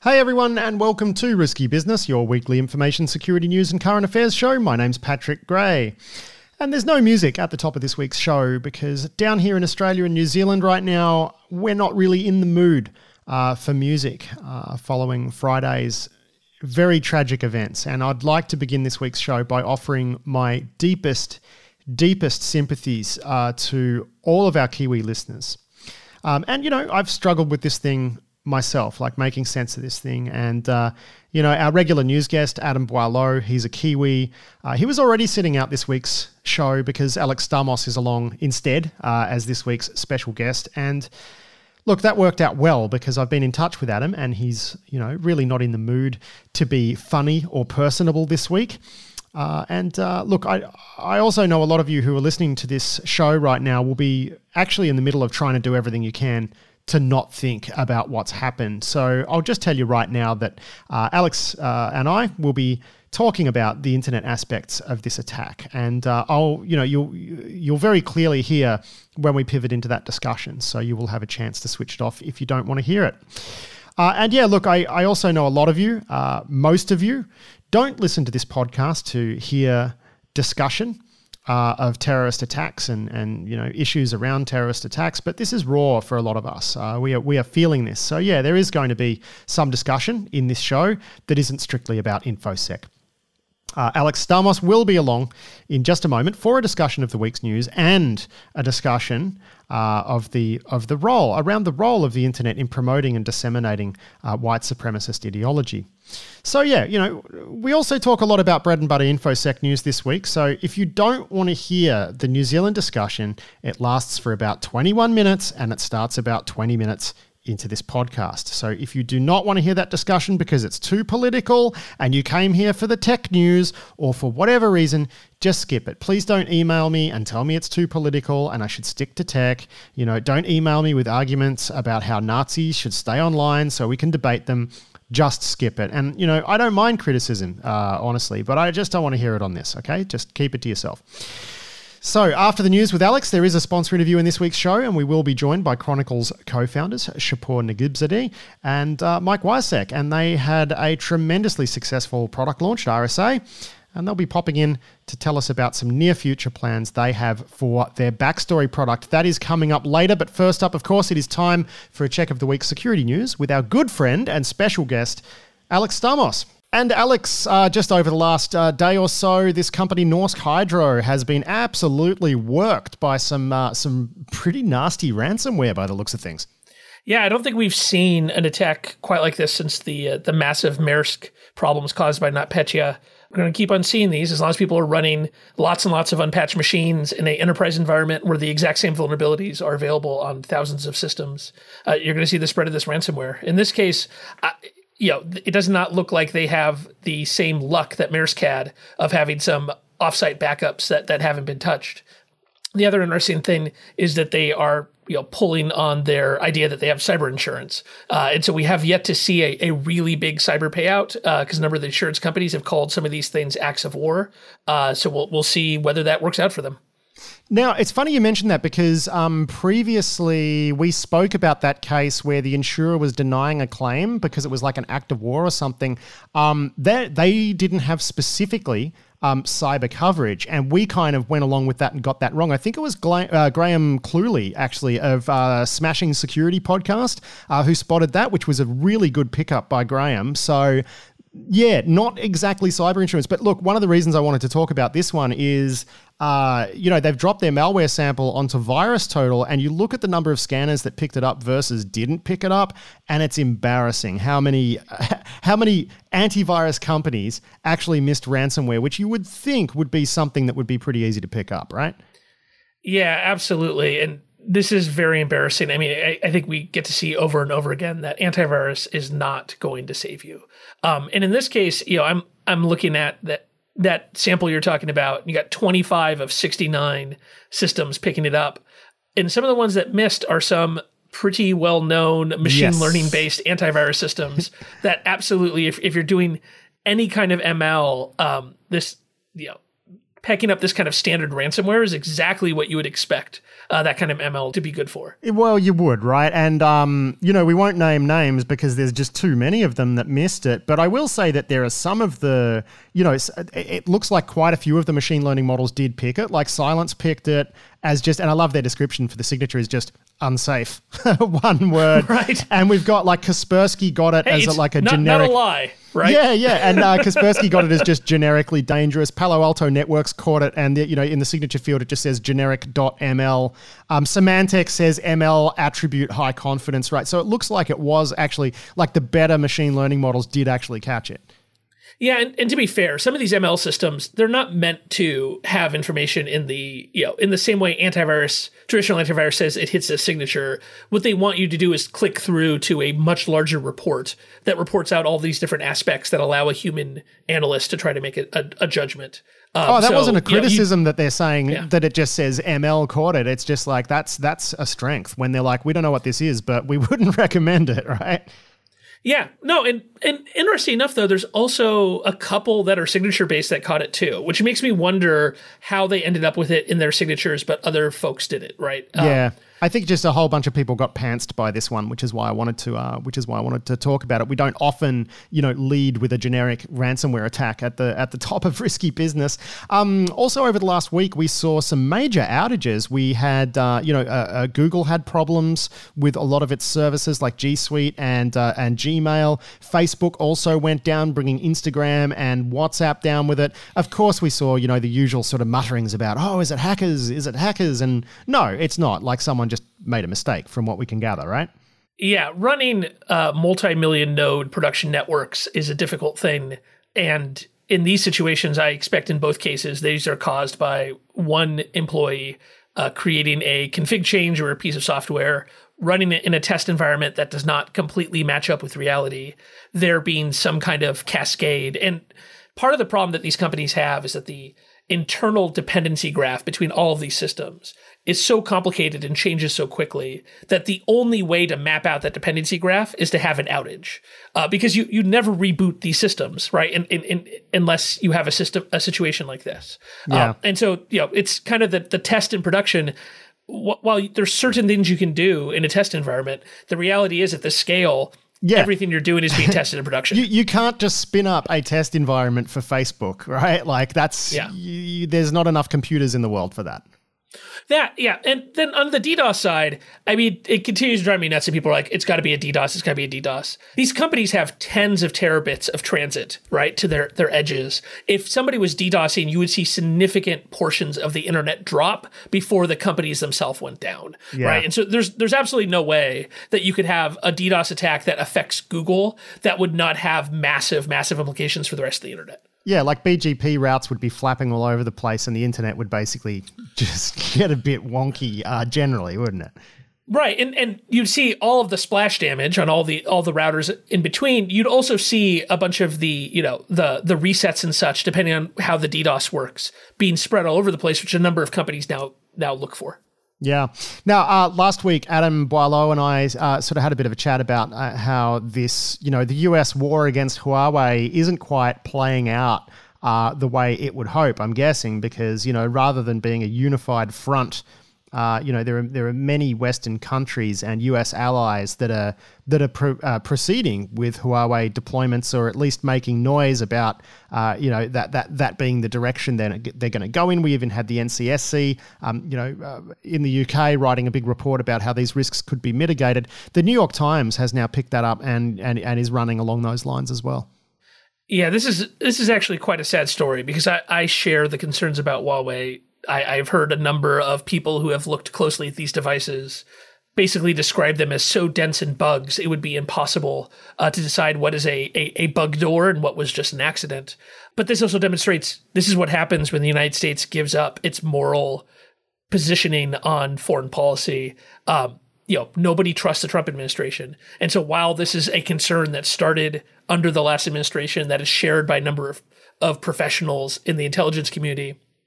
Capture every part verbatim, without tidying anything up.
Hey everyone, and welcome to Risky Business, your weekly information security news and current affairs show. My name's Patrick Gray. And there's no music at the top of this week's show because down here in Australia and New Zealand right now, we're not really in the mood uh, for music uh, following Friday's very tragic events. And I'd like to begin this week's show by offering my deepest, deepest sympathies uh, to all of our Kiwi listeners. Um, and, you know, I've struggled with this thing myself, like making sense of this thing. And, uh, you know, our regular news guest, Adam Boileau, he's a Kiwi. Uh, he was already sitting out this week's show because Alex Stamos is along instead uh, as this week's special guest. And look, that worked out well because I've been in touch with Adam and he's, you know, really not in the mood to be funny or personable this week. Uh, and uh, look, I I also know a lot of you who are listening to this show right now will be actually in the middle of trying to do everything you can to not think about what's happened. So I'll just tell you right now that uh, Alex uh, and I will be talking about the internet aspects of this attack, and uh, I'll, you know, you'll you'll very clearly hear when we pivot into that discussion. So you will have a chance to switch it off if you don't want to hear it. Uh, and yeah, look, I, I also know a lot of you, uh, most of you, don't listen to this podcast to hear discussion Uh, of terrorist attacks and, and you know issues around terrorist attacks, but this is raw for a lot of us. Uh, we are we are feeling this. So yeah, there is going to be some discussion in this show that isn't strictly about InfoSec. Uh, Alex Stamos will be along in just a moment for a discussion of the week's news and a discussion uh, of the of the role around the role of the internet in promoting and disseminating uh, white supremacist ideology. So yeah, you know, we also talk a lot about bread and butter InfoSec news this week. So if you don't want to hear the New Zealand discussion, it lasts for about twenty-one minutes and it starts about twenty minutes into this podcast. So if you do not want to hear that discussion because it's too political and you came here for the tech news or for whatever reason, just skip it. Please don't email me and tell me it's too political and I should stick to tech. You know, don't email me with arguments about how Nazis should stay online so we can debate them. Just skip it. And, you know, I don't mind criticism, uh, honestly, but I just don't want to hear it on this, okay? Just keep it to yourself. So after the news with Alex, there is a sponsor interview in this week's show, and we will be joined by Chronicle's co-founders, Shapur Naguibzadeh and uh, Mike Wiasek, and they had a tremendously successful product launch at R S A, and they'll be popping in to tell us about some near future plans they have for their Backstory product. That is coming up later, but first up, of course, it is time for a check of the week's security news with our good friend and special guest, Alex Stamos. And Alex, uh, just over the last uh, day or so, this company, Norsk Hydro, has been absolutely worked by some uh, some pretty nasty ransomware by the looks of things. Yeah, I don't think we've seen an attack quite like this since the uh, the massive Maersk problems caused by NotPetya. We're going to keep on seeing these as long as people are running lots and lots of unpatched machines in an enterprise environment where the exact same vulnerabilities are available on thousands of systems. Uh, you're going to see the spread of this ransomware. In this case, uh, you know, it does not look like they have the same luck that Maersk had of having some offsite backups that, that haven't been touched. The other interesting thing is that they are, you know, pulling on their idea that they have cyber insurance. Uh, and so we have yet to see a, a really big cyber payout because uh, a number of the insurance companies have called some of these things acts of war. Uh, so we'll we'll see whether that works out for them. Now, it's funny you mentioned that because um, previously we spoke about that case where the insurer was denying a claim because it was like an act of war or something. Um, they, they didn't have specifically um, cyber coverage, and we kind of went along with that and got that wrong. I think it was Gla- uh, Graham Cluley, actually, of uh, Smashing Security podcast, uh, who spotted that, which was a really good pickup by Graham. So yeah, not exactly cyber insurance. But look, one of the reasons I wanted to talk about this one is, uh, you know, they've dropped their malware sample onto VirusTotal, and you look at the number of scanners that picked it up versus didn't pick it up, and it's embarrassing how many how many antivirus companies actually missed ransomware, which you would think would be something that would be pretty easy to pick up, right? Yeah, absolutely. And this is very embarrassing. I mean, I, I think we get to see over and over again that antivirus is not going to save you. Um, and in this case, you know, I'm I'm looking at that that sample you're talking about. You got twenty-five of sixty-nine systems picking it up, and some of the ones that missed are some pretty well-known machine yes. learning-based antivirus systems that absolutely, if if you're doing any kind of M L, um, this you know. packing up this kind of standard ransomware is exactly what you would expect uh, that kind of M L to be good for. Well, you would, right? And, um, you know, we won't name names because there's just too many of them that missed it. But I will say that there are some of the, you know, it looks like quite a few of the machine learning models did pick it. Like Silence picked it as just, and I love their description for the signature is just unsafe. One word. Right. And we've got like Kaspersky got it hey, as a, like a not, generic. Not a lie, right? Yeah, yeah. And uh, Kaspersky got it as just generically dangerous. Palo Alto Networks caught it, and the, you know, in the signature field it just says generic.ml. Um, Symantec says M L attribute high confidence, right? So it looks like it was actually like the better machine learning models did actually catch it. Yeah, and, and to be fair, some of these M L systems, they're not meant to have information in the, you know, in the same way antivirus, traditional antivirus says it hits a signature. What they want you to do is click through to a much larger report that reports out all these different aspects that allow a human analyst to try to make a, a, a judgment. Um, oh, that so, wasn't a criticism you know, you, that they're saying yeah. that it just says M L caught it. It's just like that's that's a strength when they're like, we don't know what this is, but we wouldn't recommend it, right? Yeah, no, and, and interesting enough, though, there's also a couple that are signature-based that caught it, too, which makes me wonder how they ended up with it in their signatures, but other folks did it, right? Yeah. Um, I think just a whole bunch of people got pantsed by this one, which is why I wanted to, uh, which is why I wanted to talk about it. We don't often, you know, lead with a generic ransomware attack at the at the top of risky business. Um, also, over the last week, we saw some major outages. We had, uh, you know, uh, uh, Google had problems with a lot of its services like G Suite and uh, and Gmail. Facebook also went down, bringing Instagram and WhatsApp down with it. Of course, we saw, you know, the usual sort of mutterings about, oh, is it hackers? Is it hackers? And no, it's not. Like someone just made a mistake from what we can gather, right? Yeah, running uh, multi-million node production networks is a difficult thing. And in these situations, I expect in both cases, these are caused by one employee uh, creating a config change or a piece of software, running it in a test environment that does not completely match up with reality, there being some kind of cascade. And part of the problem that these companies have is that the internal dependency graph between all of these systems is so complicated and changes so quickly that the only way to map out that dependency graph is to have an outage, uh, because you you never reboot these systems, right? In, in, in, unless you have a system a situation like this. Yeah. Um, and so you know it's kind of the the test in production. Wh- while there's certain things you can do in a test environment, the reality is at the scale. Yeah. Everything you're doing is being tested in production. you, you can't just spin up a test environment for Facebook, right? Like that's, yeah. you, there's not enough computers in the world for that. That, yeah. And then on the DDoS side, I mean, it continues to drive me nuts. And people are like, it's got to be a DDoS. It's got to be a DDoS. These companies have tens of terabits of transit, right, to their, their edges. If somebody was DDoSing, you would see significant portions of the internet drop before the companies themselves went down, yeah. right? And so there's there's absolutely no way that you could have a DDoS attack that affects Google that would not have massive, massive implications for the rest of the internet. Yeah, like B G P routes would be flapping all over the place and the internet would basically just get a bit wonky uh, generally, wouldn't it? Right, and and you'd see all of the splash damage on all the all the routers in between. You'd also see a bunch of the, you know, the the resets and such, depending on how the DDoS works, being spread all over the place, which a number of companies now now look for. Yeah. Now, uh, last week, Adam Boileau and I uh, sort of had a bit of a chat about uh, how this, you know, the U S war against Huawei isn't quite playing out uh, the way it would hope, I'm guessing, because, you know, rather than being a unified front, uh, you know, there are there are many Western countries and U S allies that are that are pro, uh, proceeding with Huawei deployments, or at least making noise about, uh, you know, that that that being the direction they're they're going to go in. We even had the N C S C, um, you know, uh, in the U K writing a big report about how these risks could be mitigated. The New York Times has now picked that up and and and is running along those lines as well. Yeah, this is this is actually quite a sad story because I, I share the concerns about Huawei. I, I've heard a number of people who have looked closely at these devices basically describe them as so dense in bugs, it would be impossible uh, to decide what is a, a, a bug door and what was just an accident. But this also demonstrates this is what happens when the United States gives up its moral positioning on foreign policy. Um, you know, nobody trusts the Trump administration. And so while this is a concern that started under the last administration that is shared by a number of, of professionals in the intelligence community,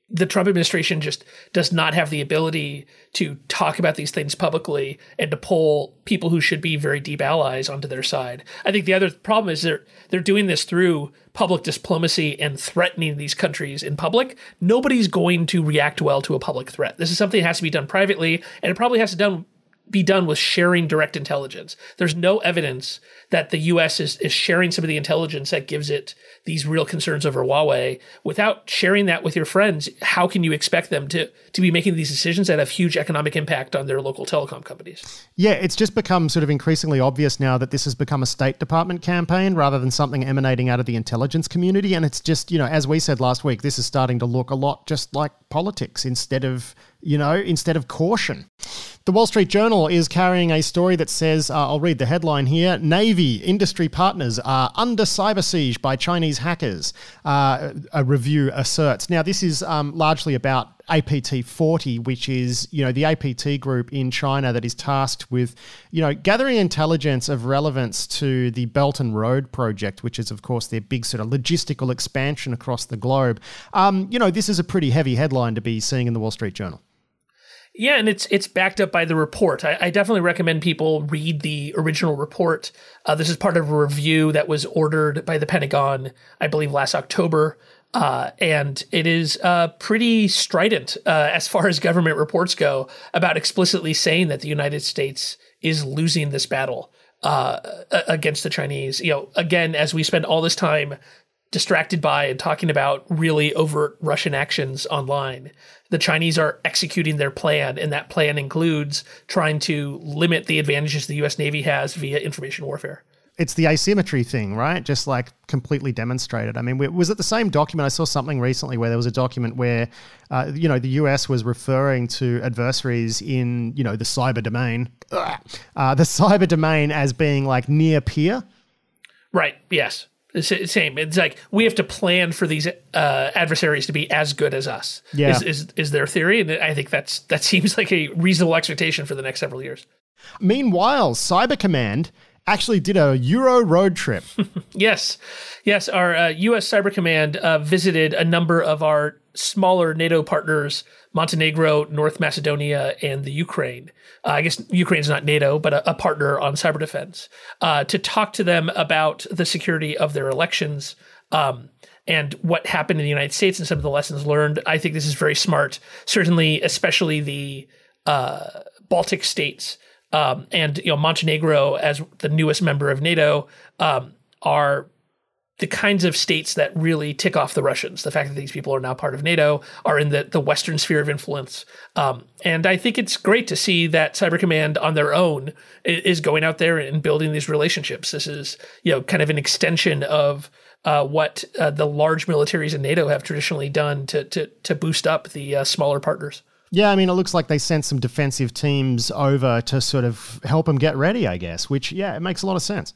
the Trump administration just does not have the ability to talk about these things publicly and to pull people who should be very deep allies onto their side. I think the other problem is they're they're doing this through public diplomacy and threatening these countries in public. Nobody's going to react well to a public threat. This is something that has to be done privately, and it probably has to done be done with sharing direct intelligence. There's no evidence that the U S is, is sharing some of the intelligence that gives it these real concerns over Huawei. Without sharing that with your friends, how can you expect them to, to be making these decisions that have huge economic impact on their local telecom companies? Yeah, it's just become sort of increasingly obvious now that this has become a State Department campaign rather than something emanating out of the intelligence community. And it's just, you know, as we said last week, this is starting to look a lot just like politics instead of, you know, instead of caution. The Wall Street Journal is carrying a story that says, uh, I'll read the headline here, Navy industry partners are under cyber siege by Chinese hackers, uh, a review asserts. Now, this is um, largely about A P T forty, which is, you know, the A P T group in China that is tasked with, you know, gathering intelligence of relevance to the Belt and Road project, which is, of course, their big sort of logistical expansion across the globe. Um, you know, this is a pretty heavy headline to be seeing in the Wall Street Journal. Yeah, and it's it's backed up by the report. I, I definitely recommend people read the original report. Uh, this is part of a review that was ordered by the Pentagon, I believe, last October. Uh, and it is uh, pretty strident uh, as far as government reports go about explicitly saying that the United States is losing this battle uh, against the Chinese. You know, again, as we spend all this time distracted by and talking about really overt Russian actions online, the Chinese are executing their plan, and that plan includes trying to limit the advantages the U S Navy has via information warfare. It's the asymmetry thing, right? Just like completely demonstrated. I mean, was it the same document? I saw something recently where there was a document where, uh, you know, the U S was referring to adversaries in, you know, the cyber domain, uh, the cyber domain as being like near peer. Right. Yes. Same. It's like we have to plan for these uh, adversaries to be as good as us. Yeah. Is, is is their theory, and I think that's that seems like a reasonable expectation for the next several years. Meanwhile, Cyber Command actually did a Euro road trip. yes, yes. Our uh, U S Cyber Command uh, visited a number of our smaller NATO partners: Montenegro, North Macedonia, and the Ukraine. Uh, I guess Ukraine's not NATO, but a, a partner on cyber defense, uh, to talk to them about the security of their elections um, and what happened in the United States and some of the lessons learned. I think this is very smart, certainly, especially the uh, Baltic states um, and you know Montenegro as the newest member of NATO um, are the kinds of states that really tick off the Russians. The fact that these people are now part of NATO, are in the, the Western sphere of influence. Um, and I think it's great to see that Cyber Command on their own is going out there and building these relationships. This is, you know, kind of an extension of uh, what uh, the large militaries in NATO have traditionally done to to, to boost up the uh, smaller partners. Yeah, I mean, it looks like they sent some defensive teams over to sort of help them get ready, I guess, which, yeah, it makes a lot of sense.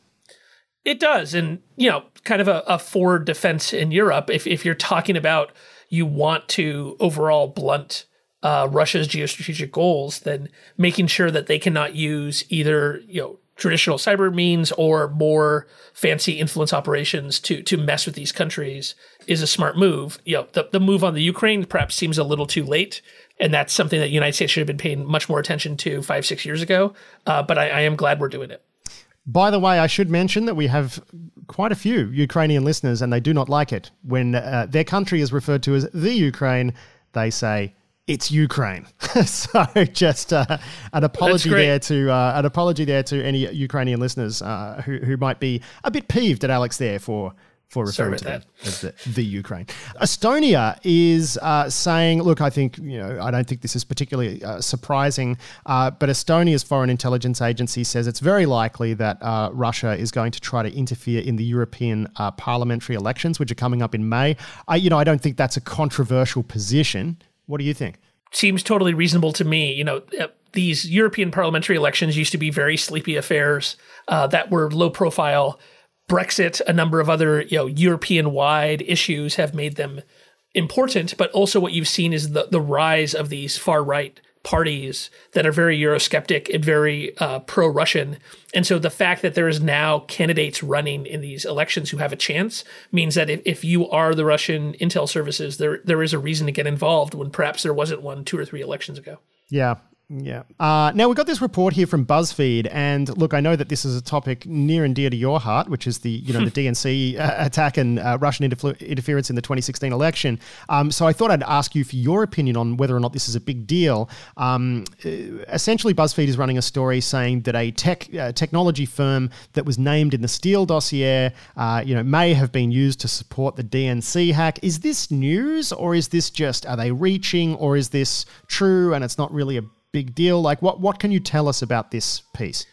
It does. And, you know, kind of a, a forward defense in Europe, if, if you're talking about you want to overall blunt uh, Russia's geostrategic goals, then making sure that they cannot use either, you know, traditional cyber means or more fancy influence operations to to mess with these countries is a smart move. You know, the, the move on the Ukraine perhaps seems a little too late. And that's something that the United States should have been paying much more attention to five, six years ago. Uh, but I, I am glad we're doing it. By the way, I should mention that we have quite a few Ukrainian listeners, and they do not like it. When uh, their country is referred to as the Ukraine, they say, it's Ukraine. So just uh, an apology there to uh, an apology there to any Ukrainian listeners uh, who, who might be a bit peeved at Alex there for for referring to that as the, the Ukraine. Estonia is uh, saying, look, I think, you know, I don't think this is particularly uh, surprising, uh, but Estonia's foreign intelligence agency says it's very likely that uh, Russia is going to try to interfere in the European uh, parliamentary elections, which are coming up in May. I, you know, I don't think that's a controversial position. What do you think? Seems totally reasonable to me. You know, these European parliamentary elections used to be very sleepy affairs uh, that were low profile. Brexit, a number of other, you know, European-wide issues have made them important, but also what you've seen is the, the rise of these far-right parties that are very Eurosceptic and very uh, pro-Russian. And so the fact that there is now candidates running in these elections who have a chance means that if, if you are the Russian intel services, there there is a reason to get involved when perhaps there wasn't one two or three elections ago. Yeah. Yeah. Uh, now, we've got this report here from BuzzFeed, and look, I know that this is a topic near and dear to your heart, which is the, you know, the D N C uh, attack and uh, Russian interflu- interference in the twenty sixteen election. Um, so I thought I'd ask you for your opinion on whether or not this is a big deal. Um, essentially, BuzzFeed is running a story saying that a tech uh, technology firm that was named in the Steele dossier, uh, you know, may have been used to support the D N C hack. Is this news, or is this just, are they reaching, or is this true and it's not really a big deal? Like, what what can you tell us about this piece?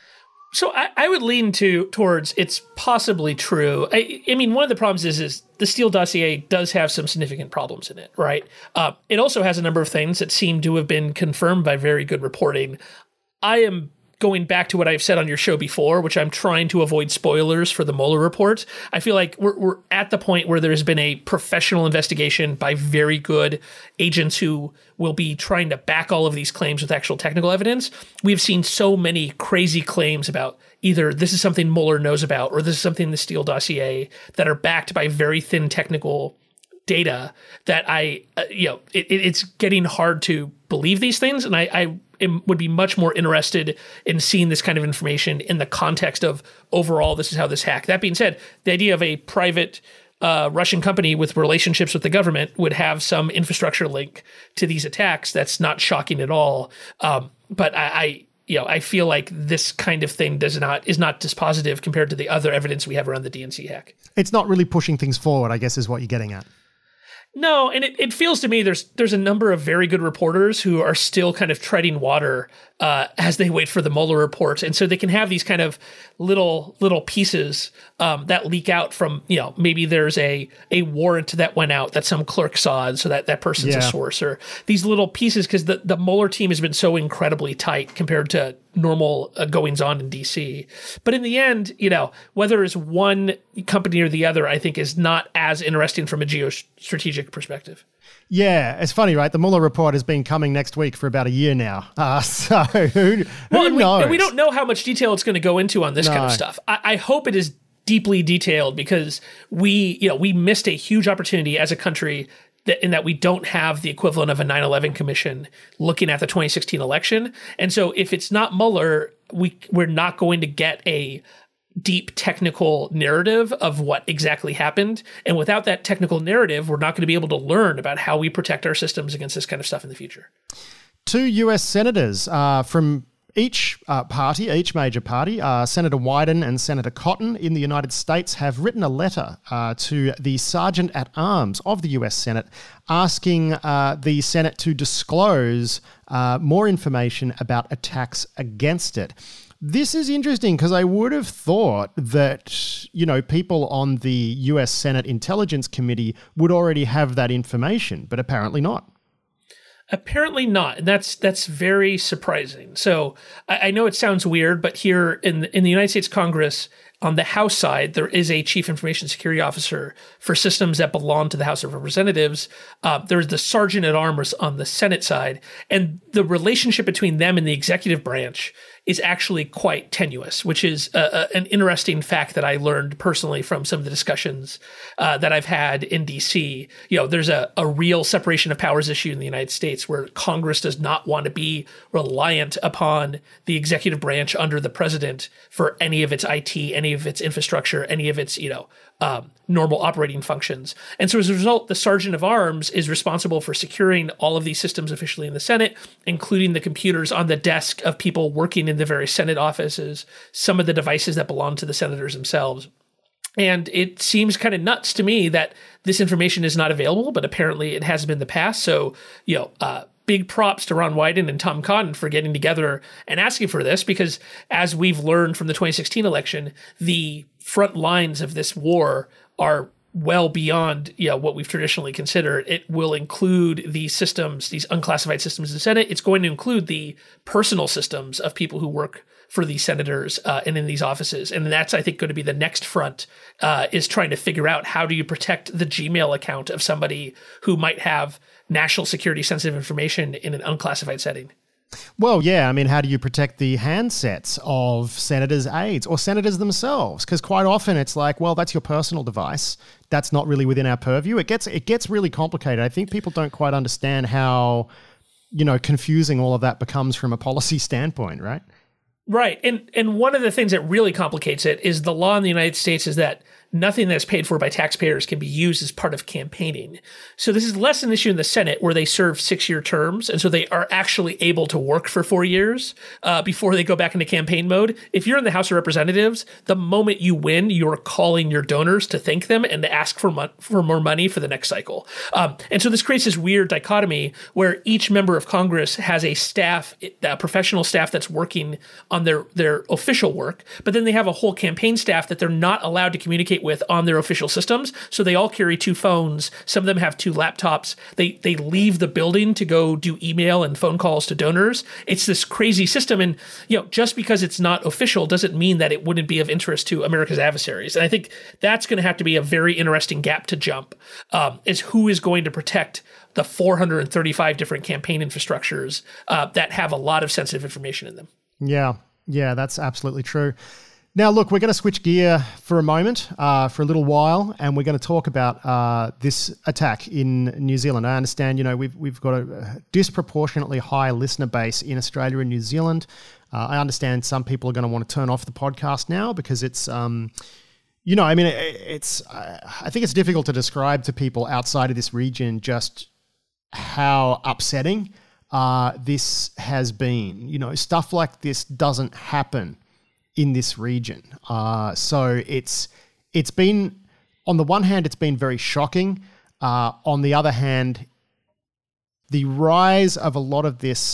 So I, I would lean to towards it's possibly true. I, I mean, one of the problems is is the Steele dossier does have some significant problems in it, right? Uh, it also has a number of things that seem to have been confirmed by very good reporting. I am going back to what I've said on your show before, which I'm trying to avoid spoilers for the Mueller report. I feel like we're, we're at the point where there's been a professional investigation by very good agents who will be trying to back all of these claims with actual technical evidence. We've seen so many crazy claims about either this is something Mueller knows about or this is something in the Steele dossier that are backed by very thin technical data that I, uh, you know, it, it's getting hard to believe these things. And I, I am, would be much more interested in seeing this kind of information in the context of overall, this is how this hack. That being said, the idea of a private uh, Russian company with relationships with the government would have some infrastructure link to these attacks. That's not shocking at all. Um, but I, I, you know, I feel like this kind of thing does not is not dispositive compared to the other evidence we have around the D N C hack. It's not really pushing things forward, I guess, is what you're getting at. No, and it, it feels to me there's there's a number of very good reporters who are still kind of treading water uh, as they wait for the Mueller report, and so they can have these kind of little little pieces um, that leak out from, you know, maybe there's a a warrant that went out that some clerk saw, and so that that person's yeah. a source, or these little pieces, because the the Mueller team has been so incredibly tight compared to normal uh, goings on in D C. But in the end, you know, whether it's one company or the other, I think is not as interesting from a geostrategic perspective. Yeah, it's funny, right? The Mueller report has been coming next week for about a year now. Uh, so who, who well, and knows? We, and we don't know how much detail it's going to go into on this no. kind of stuff. I, I hope it is deeply detailed, because we, you know, we missed a huge opportunity as a country that, in that we don't have the equivalent of a nine eleven commission looking at the twenty sixteen election. And so if it's not Mueller, we, we're not going to get a deep technical narrative of what exactly happened. And without that technical narrative, we're not going to be able to learn about how we protect our systems against this kind of stuff in the future. Two U S senators uh, from each uh, party, each major party, uh, Senator Wyden and Senator Cotton in the United States, have written a letter uh, to the Sergeant at Arms of the U S Senate asking uh, the Senate to disclose uh, more information about attacks against it. This is interesting because I would have thought that, you know, people on the U S Senate Intelligence Committee would already have that information, but apparently not. Apparently not, and that's that's very surprising. So I, I know it sounds weird, but here in the, in the United States Congress, on the House side, there is a Chief Information Security Officer for systems that belong to the House of Representatives. Uh, there's the Sergeant at Arms on the Senate side, and the relationship between them and the executive branch is actually quite tenuous, which is uh, uh, an interesting fact that I learned personally from some of the discussions uh, that I've had in D C. You know, there's a, a real separation of powers issue in the United States where Congress does not want to be reliant upon the executive branch under the president for any of its I T, any of its infrastructure, any of its, you know, um, normal operating functions. And so as a result, the Sergeant of Arms is responsible for securing all of these systems officially in the Senate, including the computers on the desk of people working in the various Senate offices, some of the devices that belong to the senators themselves. And it seems kind of nuts to me that this information is not available, but apparently it has been in the past. So, you know, uh, big props to Ron Wyden and Tom Cotton for getting together and asking for this, because as we've learned from the twenty sixteen election, the front lines of this war are well beyond, you know, what we've traditionally considered. It will include these systems, these unclassified systems in the Senate. It's going to include the personal systems of people who work for these senators uh, and in these offices. And that's, I think, going to be the next front, uh, is trying to figure out how do you protect the Gmail account of somebody who might have national security sensitive information in an unclassified setting. Well, yeah, I mean, how do you protect the handsets of senators' aides or senators themselves? Because quite often it's like, well, that's your personal device. That's not really within our purview. It gets it gets really complicated. I think people don't quite understand how, you know, confusing all of that becomes from a policy standpoint, right? Right. And and one of the things that really complicates it is the law in the United States is that nothing that's paid for by taxpayers can be used as part of campaigning. So this is less an issue in the Senate where they serve six-year terms, and so they are actually able to work for four years uh, before they go back into campaign mode. If you're in the House of Representatives, the moment you win, you're calling your donors to thank them and to ask for, mo- for more money for the next cycle. Um, and so this creates this weird dichotomy where each member of Congress has a staff, a professional staff that's working on their, their official work, but then they have a whole campaign staff that they're not allowed to communicate with on their official systems. So they all carry two phones. Some of them have two laptops. They they leave the building to go do email and phone calls to donors. It's this crazy system. And, you know, just because it's not official doesn't mean that it wouldn't be of interest to America's adversaries. And I think that's going to have to be a very interesting gap to jump, um, is who is going to protect the four hundred thirty-five different campaign infrastructures uh, that have a lot of sensitive information in them. Yeah, yeah, that's absolutely true. Now, look, we're going to switch gear for a moment, uh, for a little while, and we're going to talk about uh, this attack in New Zealand. I understand, you know, we've we've got a disproportionately high listener base in Australia and New Zealand. Uh, I understand some people are going to want to turn off the podcast now because it's, um, you know, I mean, it, it's. Uh, I think it's difficult to describe to people outside of this region just how upsetting uh, this has been. You know, stuff like this doesn't happen in this region. Uh, so it's it's been, on the one hand, it's been very shocking. Uh, on the other hand, the rise of a lot of this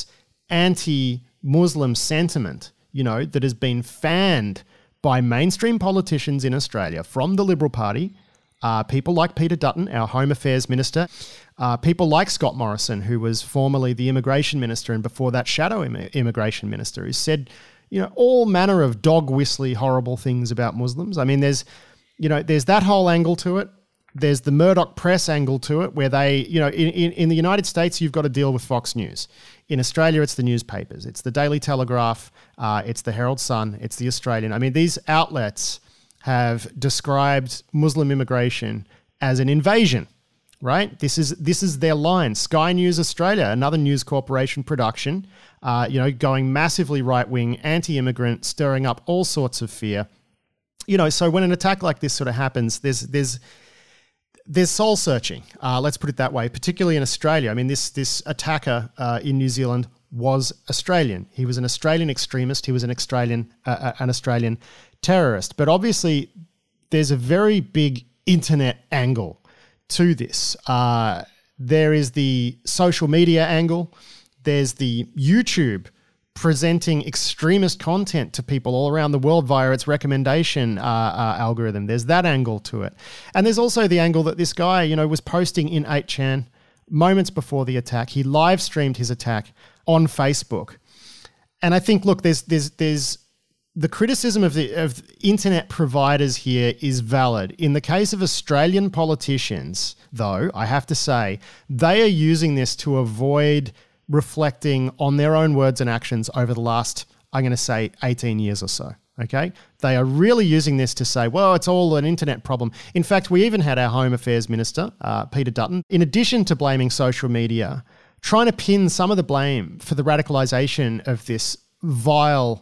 anti-Muslim sentiment, you know, that has been fanned by mainstream politicians in Australia from the Liberal Party, uh, people like Peter Dutton, our Home Affairs Minister, uh, people like Scott Morrison, who was formerly the Immigration Minister and before that Shadow Im- Immigration Minister, who said, you know, all manner of dog whistly horrible things about Muslims. I mean, there's, you know, there's that whole angle to it. There's the Murdoch press angle to it, where they, you know, in, in, in the United States, you've got to deal with Fox News. In Australia, it's the newspapers. It's the Daily Telegraph. Uh, it's the Herald Sun. It's the Australian. I mean, these outlets have described Muslim immigration as an invasion, right? This is this is their line. Sky News Australia, another News Corporation production, uh, you know, going massively right-wing, anti-immigrant, stirring up all sorts of fear. You know, so when an attack like this sort of happens, there's there's there's soul searching. Uh, let's put it that way, particularly in Australia. I mean, this this attacker uh, in New Zealand was Australian. He was an Australian extremist. He was an Australian uh, an Australian terrorist. But obviously, there's a very big internet angle to this. Uh, there is the social media angle. There's the YouTube presenting extremist content to people all around the world via its recommendation uh, uh, algorithm. There's that angle to it. And there's also the angle that this guy, you know, was posting in eight chan moments before the attack. He live streamed his attack on Facebook. And I think, look, there's there's there's the criticism of the of internet providers here is valid. In the case of Australian politicians, though, I have to say, they are using this to avoid reflecting on their own words and actions over the last, I'm going to say, eighteen years or so, okay? They are really using this to say, well, it's all an internet problem. In fact, we even had our Home Affairs Minister, uh, Peter Dutton, in addition to blaming social media, trying to pin some of the blame for the radicalisation of this vile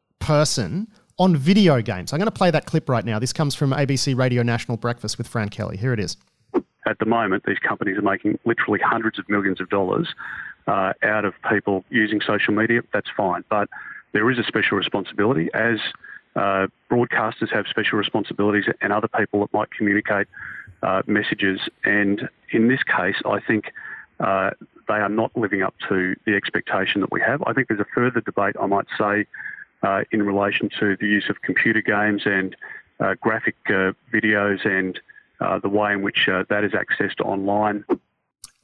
person on video games. I'm going to play that clip right now. This comes from A B C Radio National Breakfast with Fran Kelly. Here it is. At the moment, these companies are making literally hundreds of millions of dollars uh, out of people using social media. That's fine. But there is a special responsibility, as uh, broadcasters have special responsibilities and other people that might communicate uh, messages. And in this case, I think uh, they are not living up to the expectation that we have. I think there's a further debate, I might say, uh, in relation to the use of computer games and uh, graphic uh, videos and uh, the way in which uh, that is accessed online.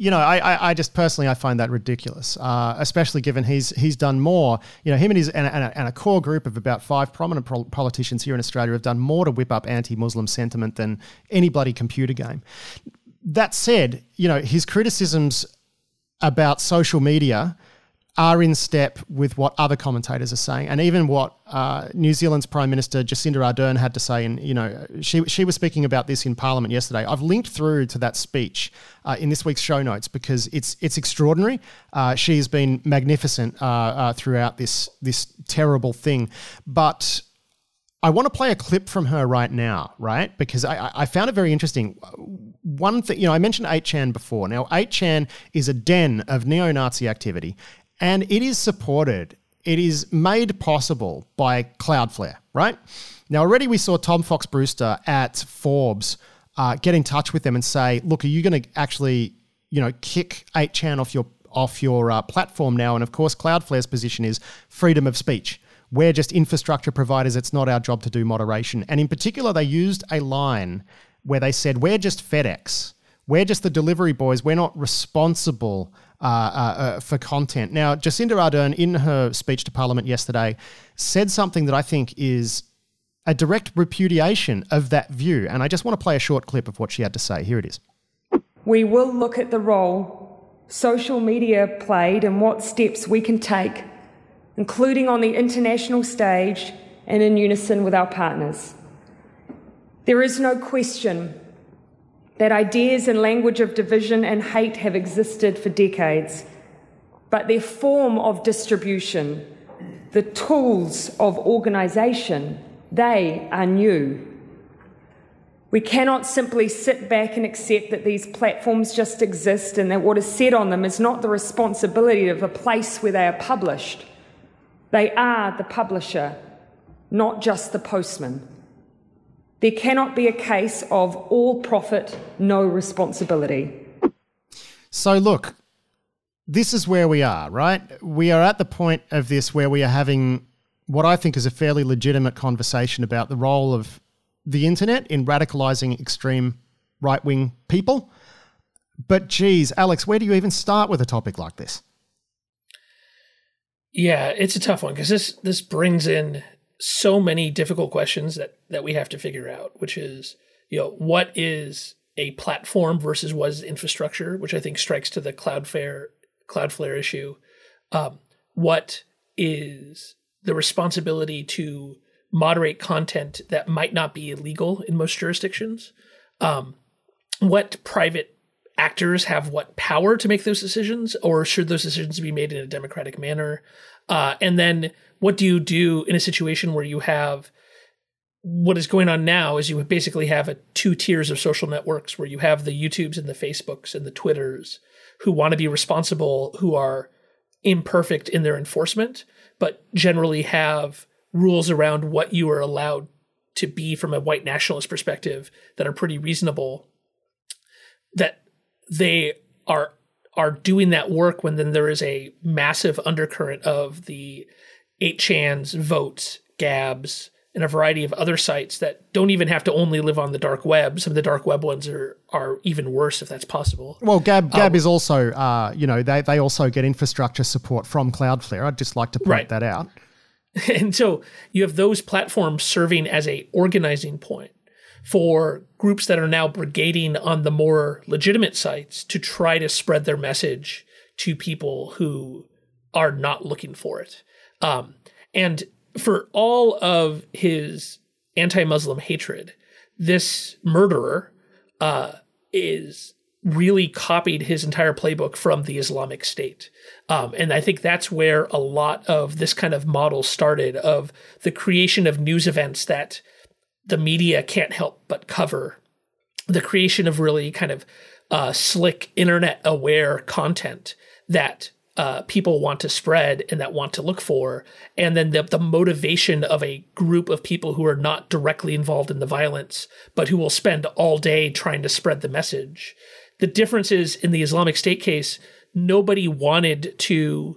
you know, I, I, I just personally, I find that ridiculous, uh, especially given he's he's done more. You know, him and his and, and, a, and a core group of about five prominent pro- politicians here in Australia have done more to whip up anti-Muslim sentiment than any bloody computer game. That said, you know, his criticisms about social media are in step with what other commentators are saying, and even what uh, New Zealand's Prime Minister Jacinda Ardern had to say. And you know, she she was speaking about this in Parliament yesterday. I've linked through to that speech uh, in this week's show notes because it's it's extraordinary. Uh, she's been magnificent uh, uh, throughout this this terrible thing, but I want to play a clip from her right now, right? Because I, I found it very interesting. One thing, you know, I mentioned eight chan before. Now, eight chan is a den of neo-Nazi activity. And it is supported, it is made possible by Cloudflare, right? Now, already we saw Tom Fox Brewster at Forbes uh, get in touch with them and say, look, are you going to actually, you know, kick eight chan off your off your uh, platform now? And of course, Cloudflare's position is freedom of speech. We're just infrastructure providers. It's not our job to do moderation. And in particular, they used a line where they said, we're just FedEx. We're just the delivery boys. We're not responsible uh, uh, uh, for content. Now, Jacinda Ardern, in her speech to Parliament yesterday, said something that I think is a direct repudiation of that view. And I just want to play a short clip of what she had to say. Here it is. We will look at the role social media played and what steps we can take, including on the international stage and in unison with our partners. There is no question that ideas and language of division and hate have existed for decades, but their form of distribution, the tools of organisation, they are new. We cannot simply sit back and accept that these platforms just exist and that what is said on them is not the responsibility of the place where they are published. They are the publisher, not just the postman. There cannot be a case of all profit, no responsibility. So look, this is where we are, right? We are at the point of this where we are having what I think is a fairly legitimate conversation about the role of the internet in radicalising extreme right-wing people. But geez, Alex, where do you even start with a topic like this? Yeah, it's a tough one because this this brings in so many difficult questions that that we have to figure out, which is, you know, what is a platform versus what is infrastructure, which I think strikes to the Cloudflare Cloudflare issue. Um, what is the responsibility to moderate content that might not be illegal in most jurisdictions? Um, what private actors have what power to make those decisions, or should those decisions be made in a democratic manner? Uh, and then what do you do in a situation where you have what is going on now is you basically have a two tiers of social networks where you have the YouTubes and the Facebooks and the Twitters who want to be responsible, who are imperfect in their enforcement, but generally have rules around what you are allowed to be from a white nationalist perspective that are pretty reasonable, that they are are doing that work when then there is a massive undercurrent of the eight chans, Votes, Gabs, and a variety of other sites that don't even have to only live on the dark web. Some of the dark web ones are are even worse, if that's possible. Well, Gab Gab um, is also, uh, you know, they, they also get infrastructure support from Cloudflare. I'd just like to point right. that out. And so you have those platforms serving as a organizing point for groups that are now brigading on the more legitimate sites to try to spread their message to people who are not looking for it. Um, and for all of his anti-Muslim hatred, this murderer uh, is really copied his entire playbook from the Islamic State. Um, and I think that's where a lot of this kind of model started, of the creation of news events that the media can't help but cover, the creation of really kind of uh, slick internet-aware content that uh, people want to spread and that want to look for, and then the, the motivation of a group of people who are not directly involved in the violence, but who will spend all day trying to spread the message. The difference is, in the Islamic State case, nobody wanted to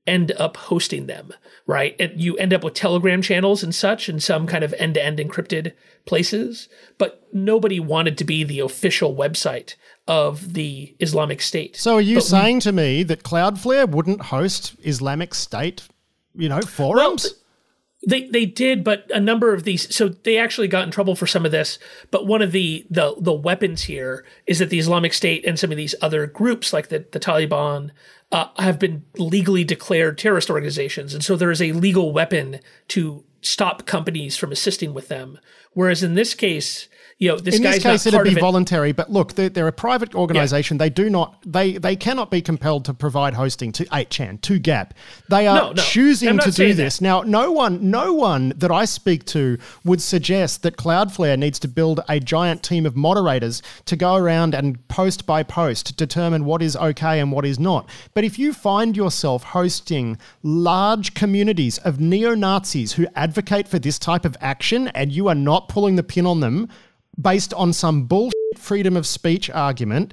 end up hosting them, right? And you end up with Telegram channels and such and some kind of end-to-end encrypted places, but nobody wanted to be the official website of the Islamic State. So are you but saying we, to me that Cloudflare wouldn't host Islamic State, you know, forums? Well, They they did, but a number of these. So they actually got in trouble for some of this. But one of the the the weapons here is that the Islamic State and some of these other groups, like the the Taliban, uh, have been legally declared terrorist organizations, and so there is a legal weapon to stop companies from assisting with them. Whereas in this case, you know, this in guy's this case, not it'd part be of it. voluntary. But look, they're, they're a private organization. Yeah. They do not, they they cannot be compelled to provide hosting to eight chan, to Gap. They are No, no, choosing to do this. that. Now, no one, no one that I speak to would suggest that Cloudflare needs to build a giant team of moderators to go around and post by post determine what is okay and what is not. But if you find yourself hosting large communities of neo-Nazis who advocate for this type of action and you are not pulling the pin on them based on some bullshit freedom of speech argument,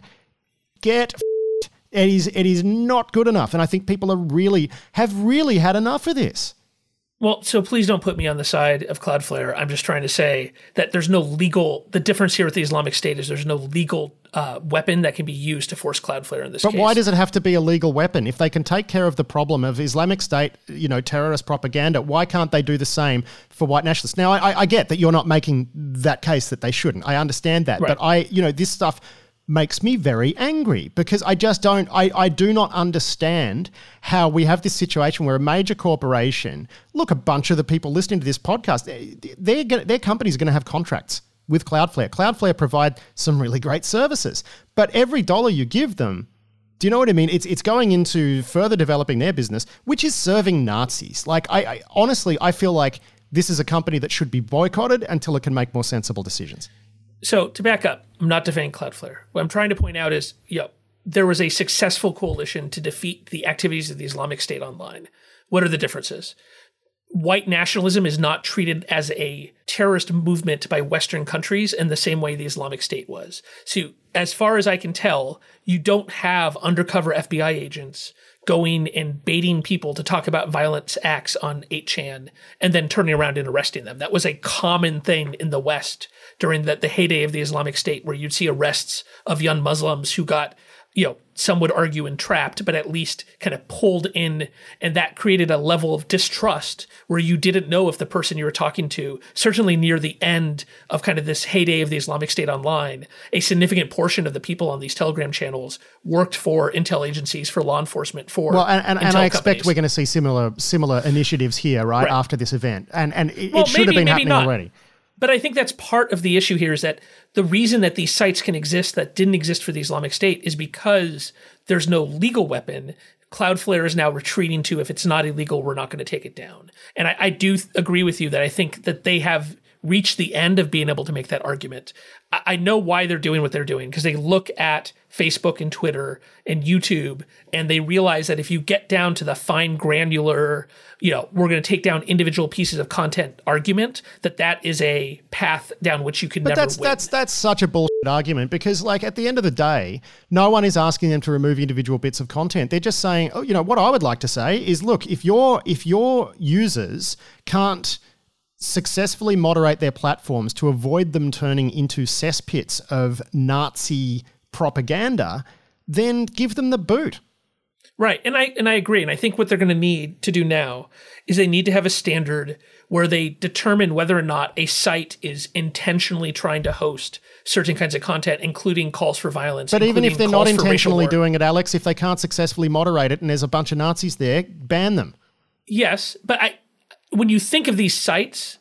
get f***ed. It is, it is not good enough. And I think people are really, have really had enough of this. Well, so please don't put me on the side of Cloudflare. I'm just trying to say that there's no legal, the difference here with the Islamic State is there's no legal uh, weapon that can be used to force Cloudflare in this but case. But why does it have to be a legal weapon? If they can take care of the problem of Islamic State, you know, terrorist propaganda, why can't they do the same for white nationalists? Now, I, I get that you're not making that case that they shouldn't. I understand that. Right. But I, you know, this stuff makes me very angry because I just don't, I, I do not understand how we have this situation where a major corporation, look, a bunch of the people listening to this podcast, they, they're, their company's going to have contracts with Cloudflare. Cloudflare provide some really great services, but every dollar you give them, do you know what I mean? It's it's going into further developing their business, which is serving Nazis. Like, I, I honestly, I feel like this is a company that should be boycotted until it can make more sensible decisions. So to back up, I'm not defending Cloudflare. What I'm trying to point out is, you know, there was a successful coalition to defeat the activities of the Islamic State online. What are the differences? White nationalism is not treated as a terrorist movement by Western countries in the same way the Islamic State was. So as far as I can tell, you don't have undercover F B I agents going and baiting people to talk about violent acts on eight chan and then turning around and arresting them. That was a common thing in the West during the, the heyday of the Islamic State, where you'd see arrests of young Muslims who got, you know, some would argue entrapped, but at least kind of pulled in. And that created a level of distrust where you didn't know if the person you were talking to, certainly near the end of kind of this heyday of the Islamic State online, a significant portion of the people on these Telegram channels worked for intel agencies, for law enforcement, for well, and, and, and I expect companies. We're going to see similar similar initiatives here, right, right. after this event. And and it, well, it should maybe, have been maybe happening not. already. But I think that's part of the issue here, is that the reason that these sites can exist that didn't exist for the Islamic State is because there's no legal weapon. Cloudflare is now retreating to, if it's not illegal, we're not going to take it down. And I, I do th- agree with you that I think that they have reached the end of being able to make that argument. I, I know why they're doing what they're doing, because they look at Facebook and Twitter and YouTube, and they realize that if you get down to the fine granular, you know, we're going to take down individual pieces of content argument, that that is a path down which you can but never that's, win. That's that's such a bullshit argument, because, like, at the end of the day, no one is asking them to remove individual bits of content. They're just saying, oh, you know, what I would like to say is, look, if your if your users can't successfully moderate their platforms to avoid them turning into cesspits of Nazi propaganda, then give them the boot. Right. And I and I agree. And I think what they're going to need to do now is they need to have a standard where they determine whether or not a site is intentionally trying to host certain kinds of content, including calls for violence. But even if they're not intentionally doing doing it, Alex, if they can't successfully moderate it and there's a bunch of Nazis there, ban them. Yes. But I, when you think of these sites,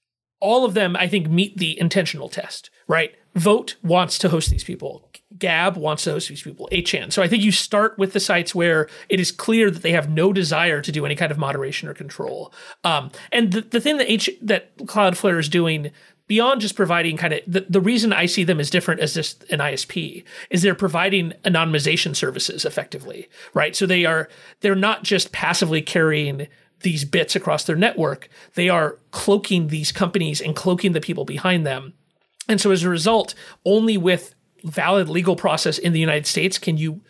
all of them, I think, meet the intentional test, right? Vote wants to host these people. Gab wants to host these people. eight chan. So I think you start with the sites where it is clear that they have no desire to do any kind of moderation or control. Um, and the, the thing that H, that Cloudflare is doing, beyond just providing kind of, the, the reason I see them as different as just an I S P is they're providing anonymization services effectively, right? So they are, they're not just passively carrying these bits across their network. They are cloaking these companies and cloaking the people behind them. And so as a result, only with valid legal process in the United States can you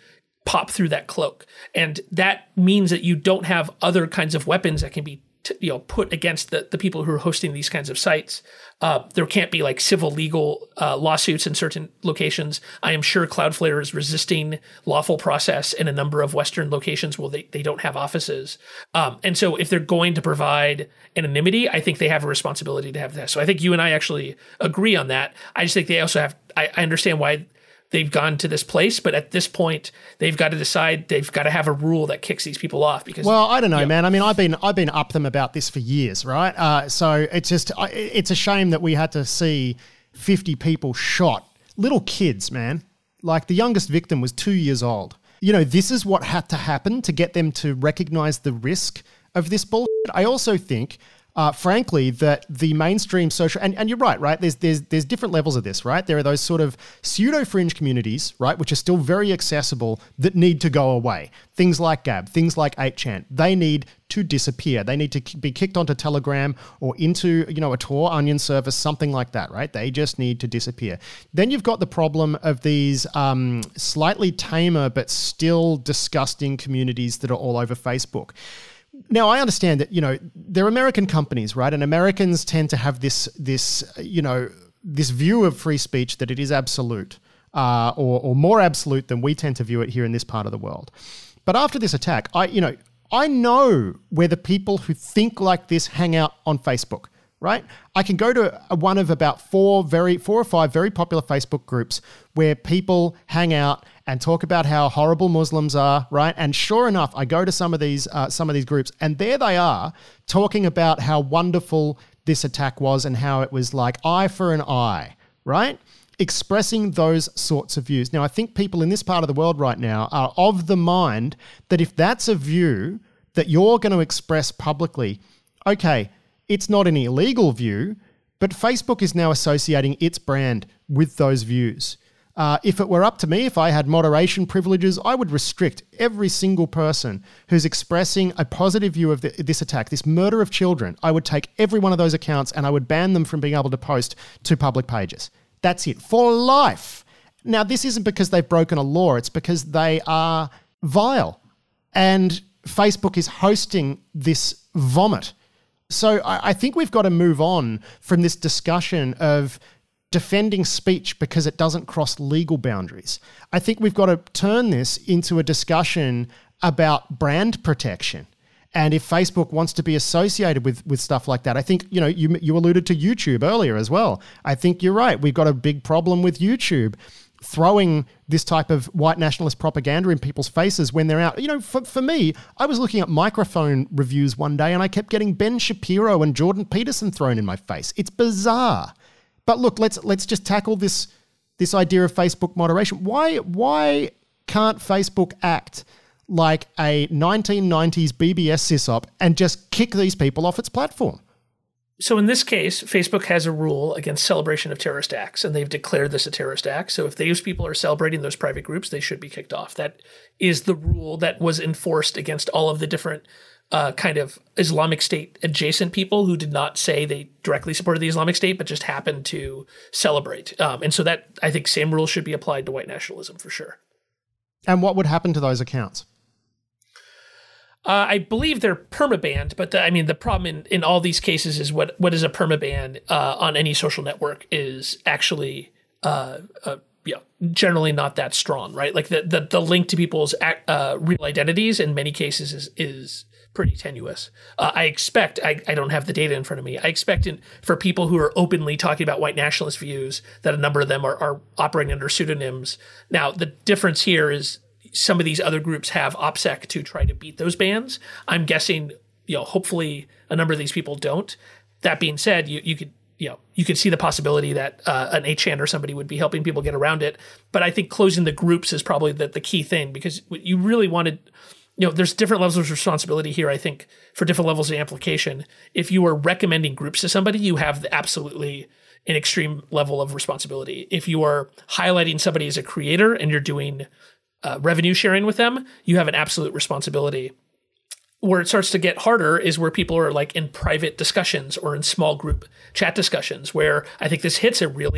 pop through that cloak. And that means that you don't have other kinds of weapons that can be t- you know, put against the, the people who are hosting these kinds of sites. Uh, there can't be like civil legal uh, lawsuits in certain locations. I am sure Cloudflare is resisting lawful process in a number of Western locations where they, they don't have offices. Um, and so if they're going to provide anonymity, I think they have a responsibility to have that. So I think you and I actually agree on that. I just think they also have, I, I understand why they've gone to this place, but at this point, they've got to decide. They've got to have a rule that kicks these people off. Because well, I don't know, yeah. man. I mean, I've been I've been up them about this for years, right? Uh, so it's just it's a shame that we had to see fifty people shot, little kids, man. Like the youngest victim was two years old. You know, this is what had to happen to get them to recognize the risk of this bullshit. I also think. Uh, frankly, that the mainstream social and, and you're right, right? There's there's there's different levels of this, right? There are those sort of pseudo fringe communities, right, which are still very accessible that need to go away. Things like Gab, things like eight chan, they need to disappear. They need to be kicked onto Telegram or into, you know, a Tor Onion service, something like that, right? They just need to disappear. Then you've got the problem of these um, slightly tamer but still disgusting communities that are all over Facebook. Now, I understand that, you know, they're American companies, right? And Americans tend to have this, this you know, this view of free speech that it is absolute uh, or, or more absolute than we tend to view it here in this part of the world. But after this attack, I, you know, I know where the people who think like this hang out on Facebook, right? I can go to one of about four very, four or five very popular Facebook groups where people hang out and talk about how horrible Muslims are, right? And sure enough, I go to some of these uh, some of these groups, and there they are talking about how wonderful this attack was and how it was like eye for an eye, right? Expressing those sorts of views. Now, I think people in this part of the world right now are of the mind that if that's a view that you're going to express publicly, okay, it's not an illegal view, but Facebook is now associating its brand with those views. Uh, if it were up to me, if I had moderation privileges, I would restrict every single person who's expressing a positive view of the, this attack, this murder of children. I would take every one of those accounts and I would ban them from being able to post to public pages. That's it, for life. Now, this isn't because they've broken a law. It's because they are vile. And Facebook is hosting this vomit. So I, I think we've got to move on from this discussion of defending speech because it doesn't cross legal boundaries. I think we've got to turn this into a discussion about brand protection. And if Facebook wants to be associated with, with stuff like that, I think, you know, you, you alluded to YouTube earlier as well. I think you're right. We've got a big problem with YouTube throwing this type of white nationalist propaganda in people's faces when they're out. You know, for, for me, I was looking at microphone reviews one day and I kept getting Ben Shapiro and Jordan Peterson thrown in my face. It's bizarre. But look, let's let's just tackle this this idea of Facebook moderation. Why why can't Facebook act like a nineteen nineties B B S sysop and just kick these people off its platform? So in this case, Facebook has a rule against celebration of terrorist acts, and they've declared this a terrorist act. So if those people are celebrating those private groups, they should be kicked off. That is the rule that was enforced against all of the different Uh, kind of Islamic State adjacent people who did not say they directly supported the Islamic State, but just happened to celebrate. Um, and so that, I think, same rules should be applied to white nationalism for sure. And what would happen to those accounts? Uh, I believe they're permabanned, but the, I mean, the problem in, in all these cases is what what is a permaban uh, on any social network is actually uh, uh, yeah, generally not that strong, right? Like the the, the link to people's uh, real identities in many cases is is pretty tenuous. Uh, I expect, I, I don't have the data in front of me, I expect in, for people who are openly talking about white nationalist views that a number of them are, are operating under pseudonyms. Now, the difference here is some of these other groups have OPSEC to try to beat those bans. I'm guessing, you know, hopefully a number of these people don't. That being said, you, you could, you know, you could see the possibility that uh, an eight chan or somebody would be helping people get around it. But I think closing the groups is probably the, the key thing, because you really wanted, you know, there's different levels of responsibility here, I think, for different levels of amplification. If you are recommending groups to somebody, you have the absolutely an extreme level of responsibility. If you are highlighting somebody as a creator and you're doing uh, revenue sharing with them, you have an absolute responsibility. Where it starts to get harder is where people are like in private discussions or in small group chat discussions, where I think this hits a really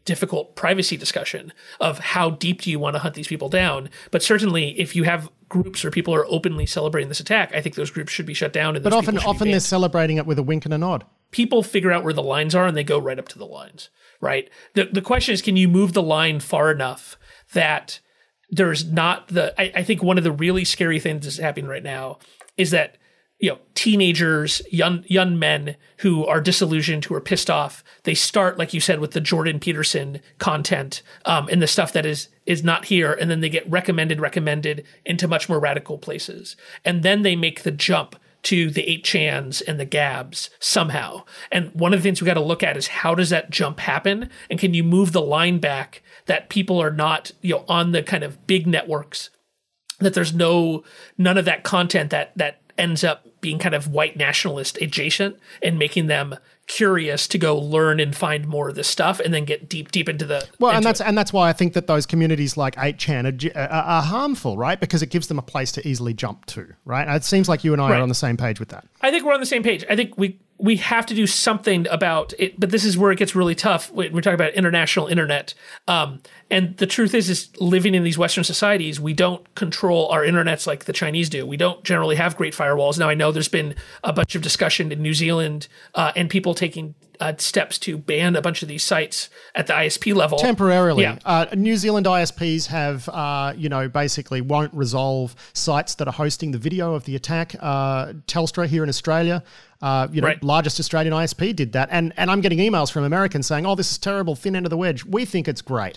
difficult privacy discussion of how deep do you want to hunt these people down. But certainly if you have groups where people are openly celebrating this attack, I think those groups should be shut down. And but those often, often they're celebrating it with a wink and a nod. People figure out where the lines are and they go right up to the lines, right? The the question is, can you move the line far enough that there's not the, I, I think one of the really scary things that's happening right now is that, you know, teenagers, young young men who are disillusioned, who are pissed off, they start, like you said, with the Jordan Peterson content um, and the stuff that is is not here, and then they get recommended, recommended into much more radical places. And then they make the jump to the eight chans and the Gabs somehow. And one of the things we got to look at is how does that jump happen? And can you move the line back that people are not, you know, on the kind of big networks, that there's no, none of that content that that ends up being kind of white nationalist adjacent and making them curious to go learn and find more of this stuff and then get deep, deep into the. Well, into and that's it. and that's why I think that those communities like eight chan are, are, are harmful, right? Because it gives them a place to easily jump to, right? It seems like you and I Right. are on the same page with that. I think we're on the same page. I think we we have to do something about it, but this is where it gets really tough. We're talking about international internet. Um, and the truth is, is living in these Western societies, we don't control our internets like the Chinese do. We don't generally have great firewalls. Now, I know there's been a bunch of discussion in New Zealand uh, and people taking uh, steps to ban a bunch of these sites at the I S P level. Temporarily. Yeah. Uh, New Zealand I S Ps have, uh, you know, basically won't resolve sites that are hosting the video of the attack. Uh, Telstra here in Australia, uh, you know, Right. largest Australian I S P did that. And, and I'm getting emails from Americans saying, oh, this is terrible, thin end of the wedge. We think it's great.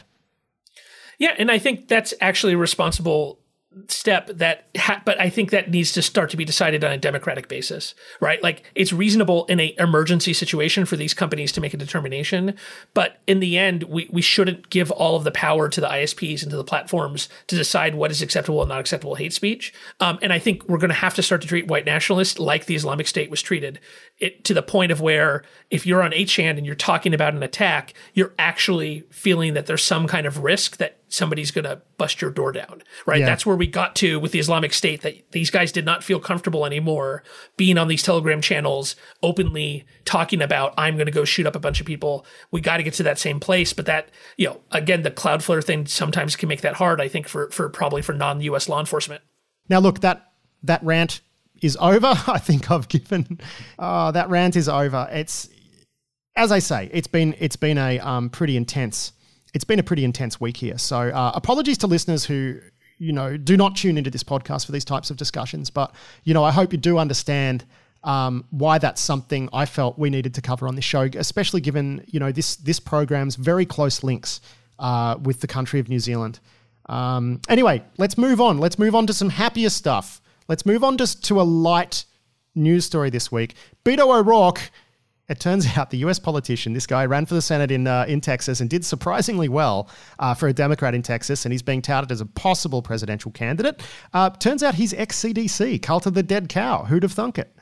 Yeah, and I think that's actually a responsible step that, ha- but I think that needs to start to be decided on a democratic basis, right? Like it's reasonable in an emergency situation for these companies to make a determination, but in the end, we, we shouldn't give all of the power to the I S Ps and to the platforms to decide what is acceptable and not acceptable hate speech. Um, and I think we're going to have to start to treat white nationalists like the Islamic State was treated, it, to the point of where if you're on eight chan and you're talking about an attack, you're actually feeling that there's some kind of risk that somebody's going to bust your door down, right? Yeah. That's where we got to with the Islamic State, that these guys did not feel comfortable anymore being on these Telegram channels, openly talking about, I'm going to go shoot up a bunch of people. We got to get to that same place. But that, you know, again, the Cloudflare thing sometimes can make that hard, I think, for, for probably for non-U S law enforcement. Now, look, that that rant is over. I think I've given, uh, that rant is over. It's, as I say, it's been, it's been a um, pretty intense It's been a pretty intense week here. So uh, apologies to listeners who, you know, do not tune into this podcast for these types of discussions. But, you know, I hope you do understand um, why that's something I felt we needed to cover on this show, especially given, you know, this this program's very close links uh, with the country of New Zealand. Um, anyway, let's move on. Let's move on to some happier stuff. Let's move on just to a light news story this week. Beto O'Rourke, it turns out the U S politician, this guy ran for the Senate in uh, in Texas and did surprisingly well uh, for a Democrat in Texas, and he's being touted as a possible presidential candidate. Uh, turns out he's ex-C D C, cult of the dead cow. Who'd have thunk it?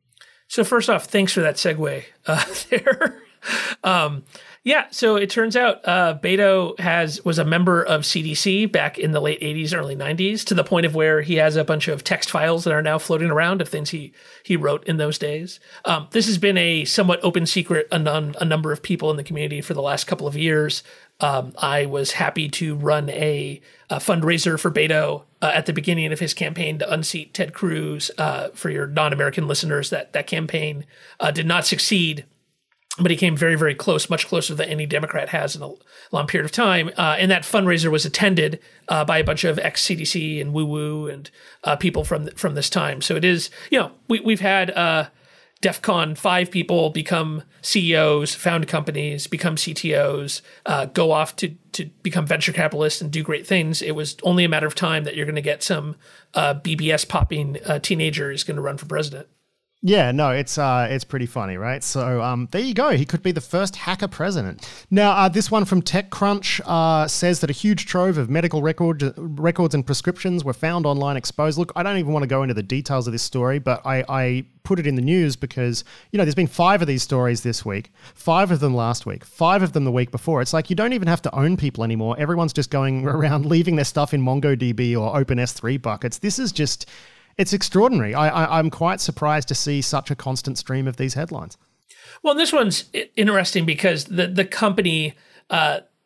So first off, thanks for that segue uh, there. um, yeah, so it turns out uh, Beto has was a member of C D C back in the late eighties, early nineties, to the point of where he has a bunch of text files that are now floating around of things he he wrote in those days. Um, this has been a somewhat open secret among a number of people in the community for the last couple of years. Um, I was happy to run a, a fundraiser for Beto uh, at the beginning of his campaign to unseat Ted Cruz. Uh, for your non-American listeners, that that campaign uh, did not succeed, but he came very, very close, much closer than any Democrat has in a long period of time. Uh, and that fundraiser was attended uh, by a bunch of ex-C D C and woo-woo and uh, people from from this time. So it is, you know, we, we've had uh, DEFCON five people become C E Os, found companies, become C T Os, uh, go off to to become venture capitalists and do great things. It was only a matter of time that you're going to get some uh, B B S popping uh, teenager who's going to run for president. Yeah, no, it's uh, it's pretty funny, right? So um, there you go. He could be the first hacker president. Now, uh, this one from TechCrunch uh, says that a huge trove of medical record, records and prescriptions were found online exposed. Look, I don't even want to go into the details of this story, but I, I put it in the news because, you know, there's been five of these stories this week, five of them last week, five of them the week before. It's like you don't even have to own people anymore. Everyone's just going around leaving their stuff in MongoDB or Open S three buckets. This is just... It's extraordinary. I, I, I'm quite surprised to see such a constant stream of these headlines. Well, this one's interesting because the the company uh,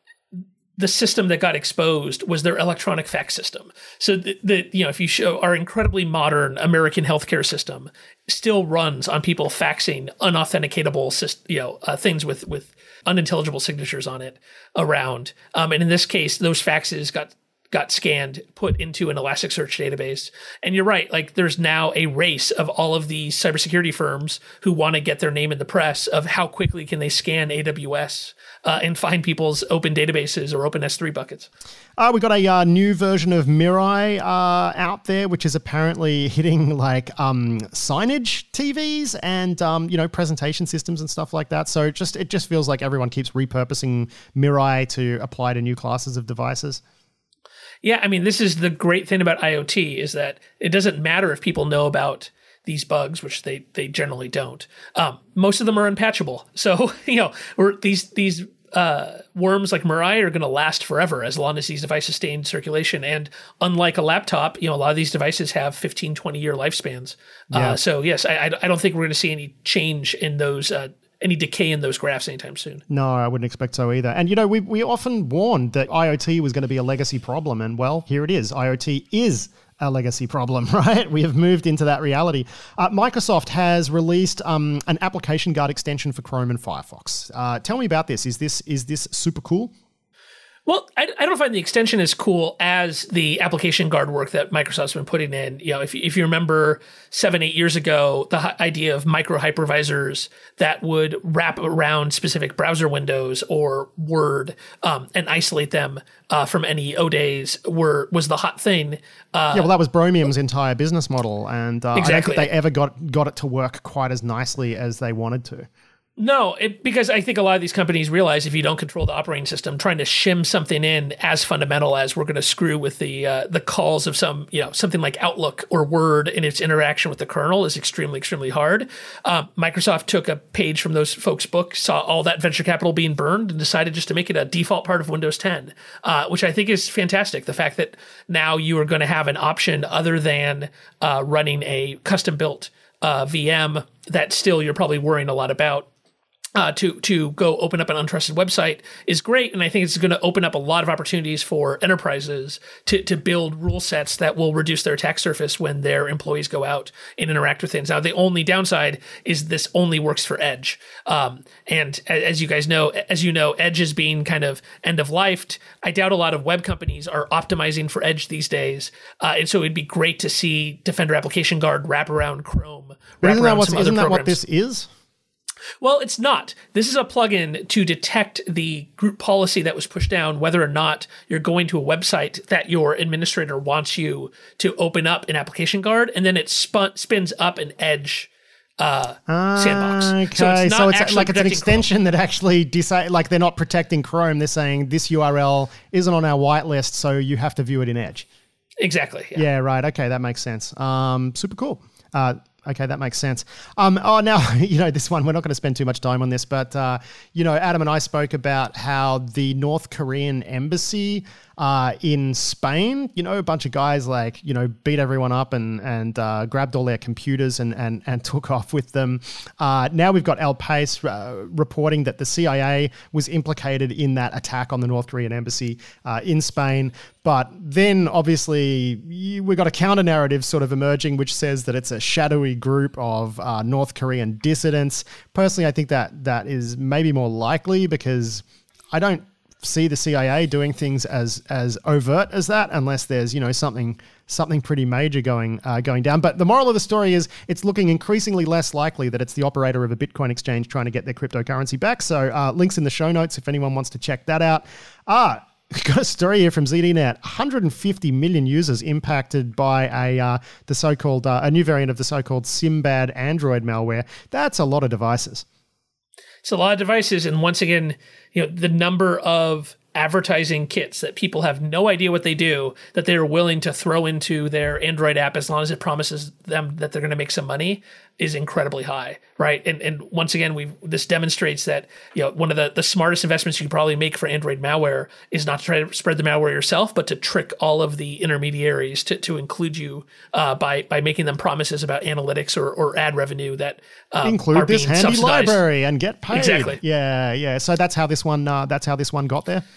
the system that got exposed was their electronic fax system. So the, the you know, if you show our incredibly modern American healthcare system still runs on people faxing unauthenticatable, you know, uh, things with with unintelligible signatures on it around. Um, and in this case, those faxes got got scanned, put into an Elasticsearch database. And you're right, like there's now a race of all of these cybersecurity firms who want to get their name in the press of how quickly can they scan A W S uh, and find people's open databases or open S three buckets. Uh, we got a uh, new version of Mirai uh, out there, which is apparently hitting like um, signage T Vs and um, you know, presentation systems and stuff like that. So it just it just feels like everyone keeps repurposing Mirai to apply to new classes of devices. Yeah, I mean, this is the great thing about IoT is that it doesn't matter if people know about these bugs, which they they generally don't. Um, most of them are unpatchable. So, you know, or these these uh, worms like Mirai are going to last forever as long as these devices stay in circulation. And unlike a laptop, you know, a lot of these devices have fifteen, twenty year lifespans. Yeah. Uh, so, yes, I, I don't think we're going to see any change in those uh any decay in those graphs anytime soon. No, I wouldn't expect so either. And, you know, we we often warned that IoT was going to be a legacy problem. And, well, here it is. IoT is a legacy problem, right? We have moved into that reality. Uh, Microsoft has released um, an application guard extension for Chrome and Firefox. Uh, tell me about this. Is this is this super cool? Well, I, I don't find the extension as cool as the application guard work that Microsoft's been putting in. You know, if, if you remember seven, eight years ago, the hi- idea of micro hypervisors that would wrap around specific browser windows or Word um, and isolate them uh, from any O days were was the hot thing. Uh, yeah, well, that was Bromium's entire business model, and uh, exactly. I don't think they ever got got it to work quite as nicely as they wanted to. No, it, because I think a lot of these companies realize if you don't control the operating system, trying to shim something in as fundamental as we're going to screw with the uh, the calls of some, you know, something like Outlook or Word in its interaction with the kernel is extremely, extremely hard. Um, Microsoft took a page from those folks' book, saw all that venture capital being burned, and decided just to make it a default part of Windows ten, uh, which I think is fantastic. The fact that now you are going to have an option other than uh, running a custom-built uh, V M that still you're probably worrying a lot about. Uh, to to go open up an untrusted website is great, and I think it's going to open up a lot of opportunities for enterprises to to build rule sets that will reduce their attack surface when their employees go out and interact with things. Now, the only downside is this only works for Edge, um, and as you guys know, as you know, Edge is being kind of end of lifed. I doubt a lot of web companies are optimizing for Edge these days, uh, and so it'd be great to see Defender Application Guard wrap around Chrome, wrap isn't around that, some isn't other that what programs. this is? Well, it's not. This is a plugin to detect the group policy that was pushed down, whether or not you're going to a website that your administrator wants you to open up an application guard, and then it spun, spins up an Edge uh, uh, sandbox. Okay, so it's, not so it's actually like it's an extension Chrome. that actually decide, like they're not protecting Chrome. They're saying this U R L isn't on our whitelist, so you have to view it in Edge. Exactly. Yeah. yeah, right. Okay, that makes sense. Um, super cool. Uh, Okay, that makes sense. Um, oh, now, you know, this one, we're not going to spend too much time on this, but, uh, you know, Adam and I spoke about how the North Korean embassy uh, in Spain, you know, a bunch of guys like, you know, beat everyone up and and uh, grabbed all their computers and and, and took off with them. Uh, now we've got El País uh, reporting that the C I A was implicated in that attack on the North Korean embassy uh, in Spain. But then, obviously, we've got a counter-narrative sort of emerging, which says that it's a shadowy group of uh, North Korean dissidents. Personally, I think that that is maybe more likely because I don't see the C I A doing things as as overt as that unless there's, you know, something something pretty major going uh, going down. But the moral of the story is it's looking increasingly less likely that it's the operator of a Bitcoin exchange trying to get their cryptocurrency back. So uh, links in the show notes if anyone wants to check that out. Ah. We've got a story here from Z D Net. one hundred fifty million users impacted by a uh, the so-called uh, a new variant of the so-called Simbad Android malware. That's a lot of devices. It's a lot of devices, and once again, you know, the number of advertising kits that people have no idea what they do that they are willing to throw into their Android app as long as it promises them that they're going to make some money is incredibly high, right? And and once again, we this demonstrates that, you know, one of the, the smartest investments you can probably make for Android malware is not to try to spread the malware yourself, but to trick all of the intermediaries to, to include you uh, by by making them promises about analytics or, or ad revenue that um, include are this being handy subsidized. library and get paid. Exactly. Yeah, yeah. So that's how this one. Uh, that's how this one got there.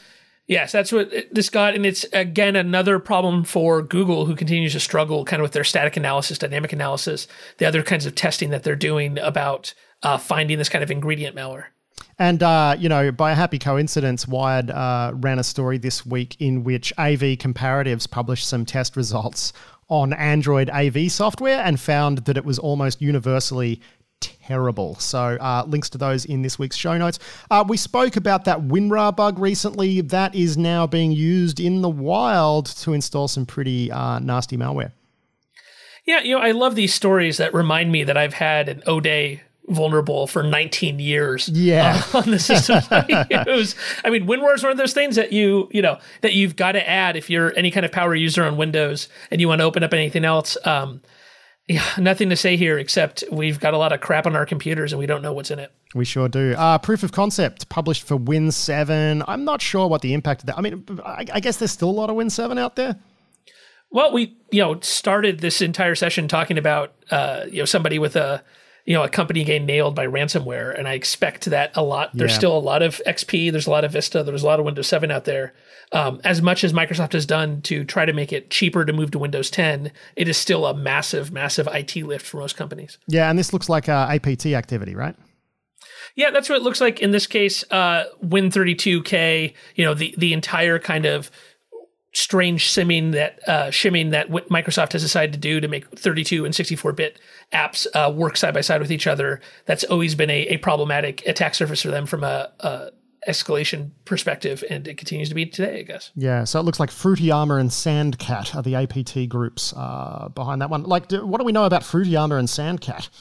Yes, that's what this got. And it's, again, another problem for Google, who continues to struggle kind of with their static analysis, dynamic analysis, the other kinds of testing that they're doing about uh, finding this kind of ingredient malware. And, uh, you know, by a happy coincidence, Wired uh, ran a story this week in which A V Comparatives published some test results on Android A V software and found that it was almost universally terrible. So uh, links to those in this week's show notes. Uh, we spoke about that WinRAR bug recently. That is now being used in the wild to install some pretty uh, nasty malware. Yeah, you know, I love these stories that remind me that I've had an O-Day vulnerable for nineteen years yeah. uh, on the systems I use. I mean, WinRAR is one of those things that you, you know, that you've got to add if you're any kind of power user on Windows and you want to open up anything else. Um, yeah, nothing to say here except we've got a lot of crap on our computers and we don't know what's in it. We sure do. Uh, proof of concept published for Win seven. I'm not sure what the impact of that. I mean, I, I guess there's still a lot of Win seven out there. Well, we, you know, started this entire session talking about, uh, you know, somebody with a, you know, a company getting nailed by ransomware. And I expect that a lot. There's yeah. still a lot of X P. There's a lot of Vista. There's a lot of Windows seven out there. Um, as much as Microsoft has done to try to make it cheaper to move to Windows ten, it is still a massive, massive I T lift for most companies. Yeah. And this looks like uh, A P T activity, right? Yeah, that's what it looks like in this case. Uh, Win thirty-two K, you know, the, the entire kind of strange simming that uh, shimming that w- Microsoft has decided to do to make thirty-two and sixty-four bit apps uh, work side by side with each other. That's always been a, a problematic attack surface for them from a, a escalation perspective, and it continues to be today, I guess. Yeah, so it looks like Fruity Armor and Sandcat are the A P T groups uh, behind that one. Like, do, what do we know about Fruity Armor and Sandcat?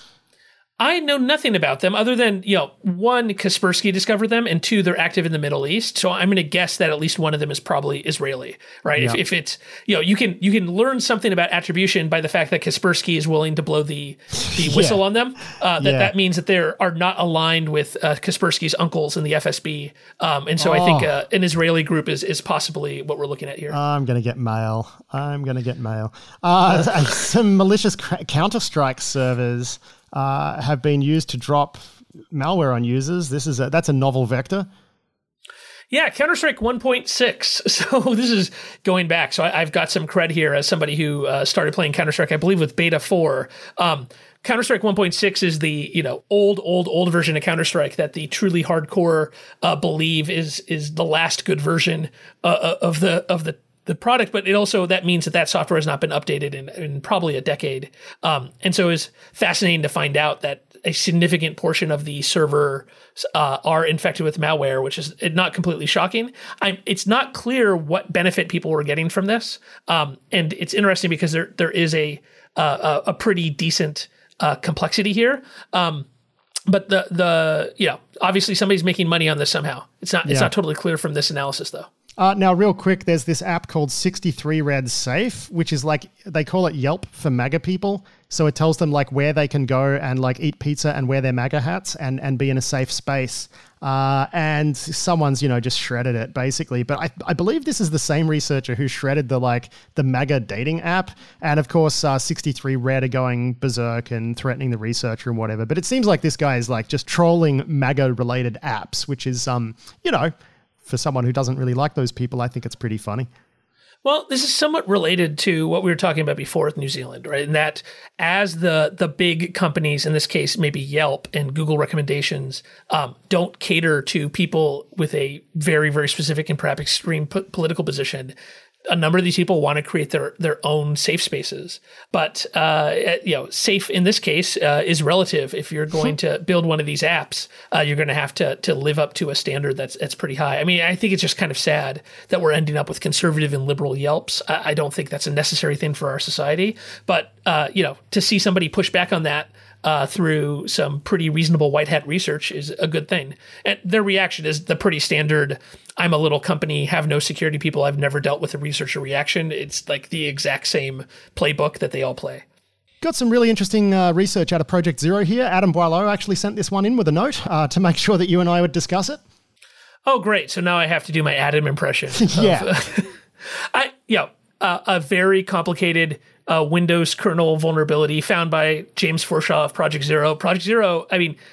I know nothing about them other than, you know, one, Kaspersky discovered them, and two, they're active in the Middle East. So I'm going to guess that at least one of them is probably Israeli, right? Yeah. If, if it's, you know, you can you can learn something about attribution by the fact that Kaspersky is willing to blow the the whistle yeah. on them. Uh, that yeah. that means that they are not aligned with uh, Kaspersky's uncles in the F S B, um, and so oh. I think uh, an Israeli group is is possibly what we're looking at here. I'm going to get mail. I'm going to get mail. Uh, some malicious Counter-Strike servers Uh, have been used to drop malware on users. This is a, that's a novel vector. Yeah, Counter-Strike one point six. So this is going back. So I, I've got some cred here as somebody who uh, started playing Counter-Strike, I believe, with Beta four. Um, Counter-Strike one point six is the, you know, old, old, old version of Counter-Strike that the truly hardcore uh, believe is is the last good version uh, of the of the the product, but it also, that means that that software has not been updated in, in probably a decade. Um, and so it's fascinating to find out that a significant portion of the server uh, are infected with malware, which is not completely shocking. I'm, it's not clear what benefit people were getting from this. Um, and it's interesting because there there is a uh, a pretty decent uh, complexity here. Um, but the the you know, obviously somebody's making money on this somehow. It's not yeah. it's not totally clear from this analysis though. Uh, now, real quick, there's this app called sixty-three Red Safe, which is like, they call it Yelp for MAGA people. So it tells them like where they can go and like eat pizza and wear their MAGA hats and, and be in a safe space. Uh, and someone's, you know, just shredded it basically. But I, I believe this is the same researcher who shredded the like the MAGA dating app. And of course, uh, sixty-three Red are going berserk and threatening the researcher and whatever. But it seems like this guy is like just trolling MAGA related apps, which is, um, you know, for someone who doesn't really like those people, I think it's pretty funny. Well, this is somewhat related to what we were talking about before with New Zealand, right? And that as the the big companies, in this case, maybe Yelp and Google recommendations, um, don't cater to people with a very, very specific and perhaps extreme po- political position, a number of these people want to create their their own safe spaces. But, uh, you know, safe in this case uh, is relative. If you're going to build one of these apps, uh, you're going to have to to live up to a standard that's that's pretty high. I mean, I think it's just kind of sad that we're ending up with conservative and liberal Yelps. I, I don't think that's a necessary thing for our society. But, uh, you know, to see somebody push back on that Uh, through some pretty reasonable white hat research is a good thing. And their reaction is the pretty standard, I'm a little company, have no security people, I've never dealt with a researcher reaction. It's like the exact same playbook that they all play. Got some really interesting uh, research out of Project Zero here. Adam Boileau actually sent this one in with a note uh, to make sure that you and I would discuss it. Oh, great. So now I have to do my Adam impression. yeah. Of, I, yeah, uh, a very complicated Uh, Windows kernel vulnerability found by James Forshaw of Project Zero. Project Zero, I mean,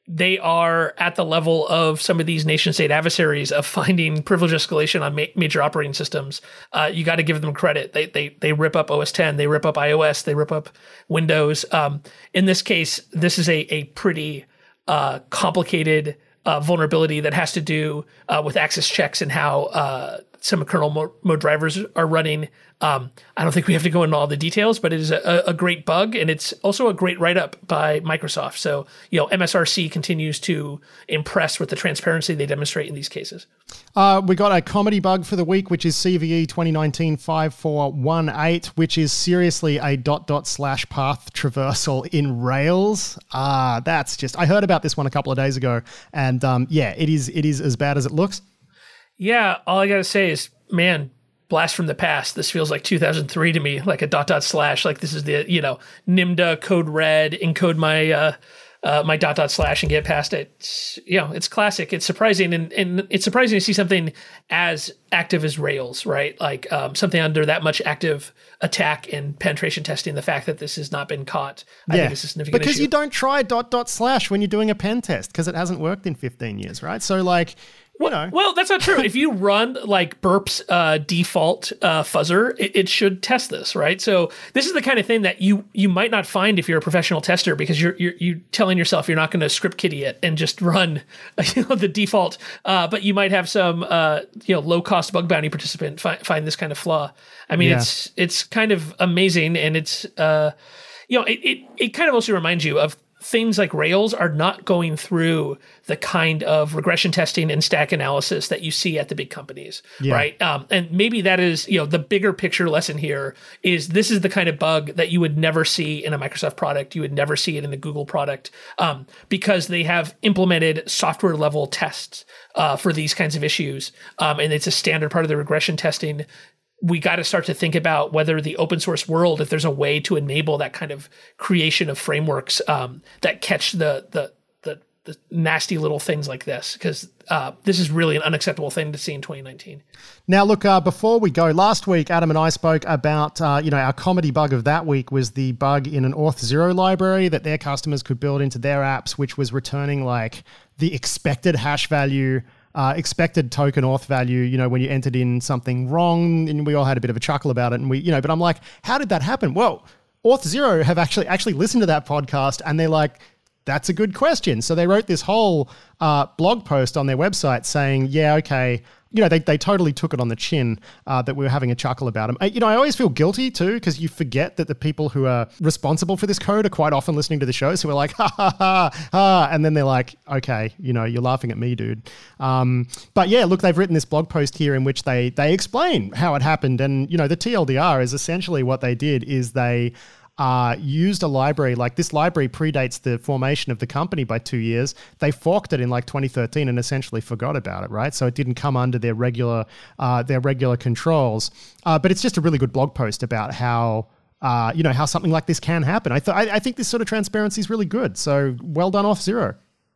they are at the level of some of these nation state adversaries of finding privilege escalation on ma- major operating systems. Uh, you got to give them credit. They they they rip up O S ten, they rip up iOS, they rip up Windows. Um, in this case, this is a a pretty uh, complicated uh, vulnerability that has to do uh, with access checks and how uh, some kernel mo- mode drivers are running. Um, I don't think we have to go into all the details, but it is a, a great bug, and it's also a great write-up by Microsoft. So, you know, M S R C continues to impress with the transparency they demonstrate in these cases. Uh, we got a comedy bug for the week, which is C V E twenty nineteen five four one eight, which is seriously a dot dot slash path traversal in Rails. Ah, uh, that's just, I heard about this one a couple of days ago, and um, yeah, it is it is as bad as it looks. Yeah, all I got to say is, man, blast from the past. This feels like two thousand three to me, like a dot dot slash. Like this is the, you know, Nimda code red, encode my uh, uh, my dot dot slash and get past it. It's, you know, it's classic. It's surprising, and, and it's surprising to see something as active as Rails, right? Like um, something under that much active attack and penetration testing. The fact that this has not been caught, I yeah, think is a significant because issue. you don't try dot dot slash when you're doing a pen test because it hasn't worked in fifteen years, right? So like. You know. Well, that's not true. If you run like Burp's uh, default uh, fuzzer, it, it should test this, right? So this is the kind of thing that you you might not find if you're a professional tester, because you're you're, you're telling yourself you're not going to script kiddie it and just run you know, the default. Uh, but you might have some uh, you know low cost bug bounty participant fi- find this kind of flaw. I mean, yeah. it's it's kind of amazing, and it's uh, you know it, it it kind of also reminds you of things like Rails are not going through the kind of regression testing and stack analysis that you see at the big companies, yeah. right? Um, and maybe that is, you know, the bigger picture lesson here is this is the kind of bug that you would never see in a Microsoft product. You would never see it in a Google product um, because they have implemented software level tests uh, for these kinds of issues. Um, and it's a standard part of the regression testing. We got to start to think about whether the open source world, if there's a way to enable that kind of creation of frameworks um, that catch the, the the the nasty little things like this, because uh, this is really an unacceptable thing to see in twenty nineteen. Now, look, uh, before we go, last week Adam and I spoke about uh, you know our comedy bug of that week was the bug in an Auth zero library that their customers could build into their apps, which was returning like the expected hash value. Uh, expected token auth value, you know, when you entered in something wrong, and we all had a bit of a chuckle about it. And we, you know, but I'm like, how did that happen? Well, Auth zero have actually actually listened to that podcast, and they're like, that's a good question. So they wrote this whole uh, blog post on their website saying, yeah, okay, you know, they they totally took it on the chin uh, that we were having a chuckle about them. You know, I always feel guilty too, because you forget that the people who are responsible for this code are quite often listening to the show. So we're like, ha, ha, ha, ha. And then they're like, okay, you know, you're laughing at me, dude. Um, but yeah, look, they've written this blog post here in which they they explain how it happened. And, you know, the T L D R is essentially what they did is they Uh, used a library, like this library predates the formation of the company by two years. They forked it in like twenty thirteen and essentially forgot about it, right? So it didn't come under their regular uh, their regular controls. Uh, but it's just a really good blog post about how uh, you know how something like this can happen. I, th- I I think this sort of transparency is really good. So well done, Auth zero.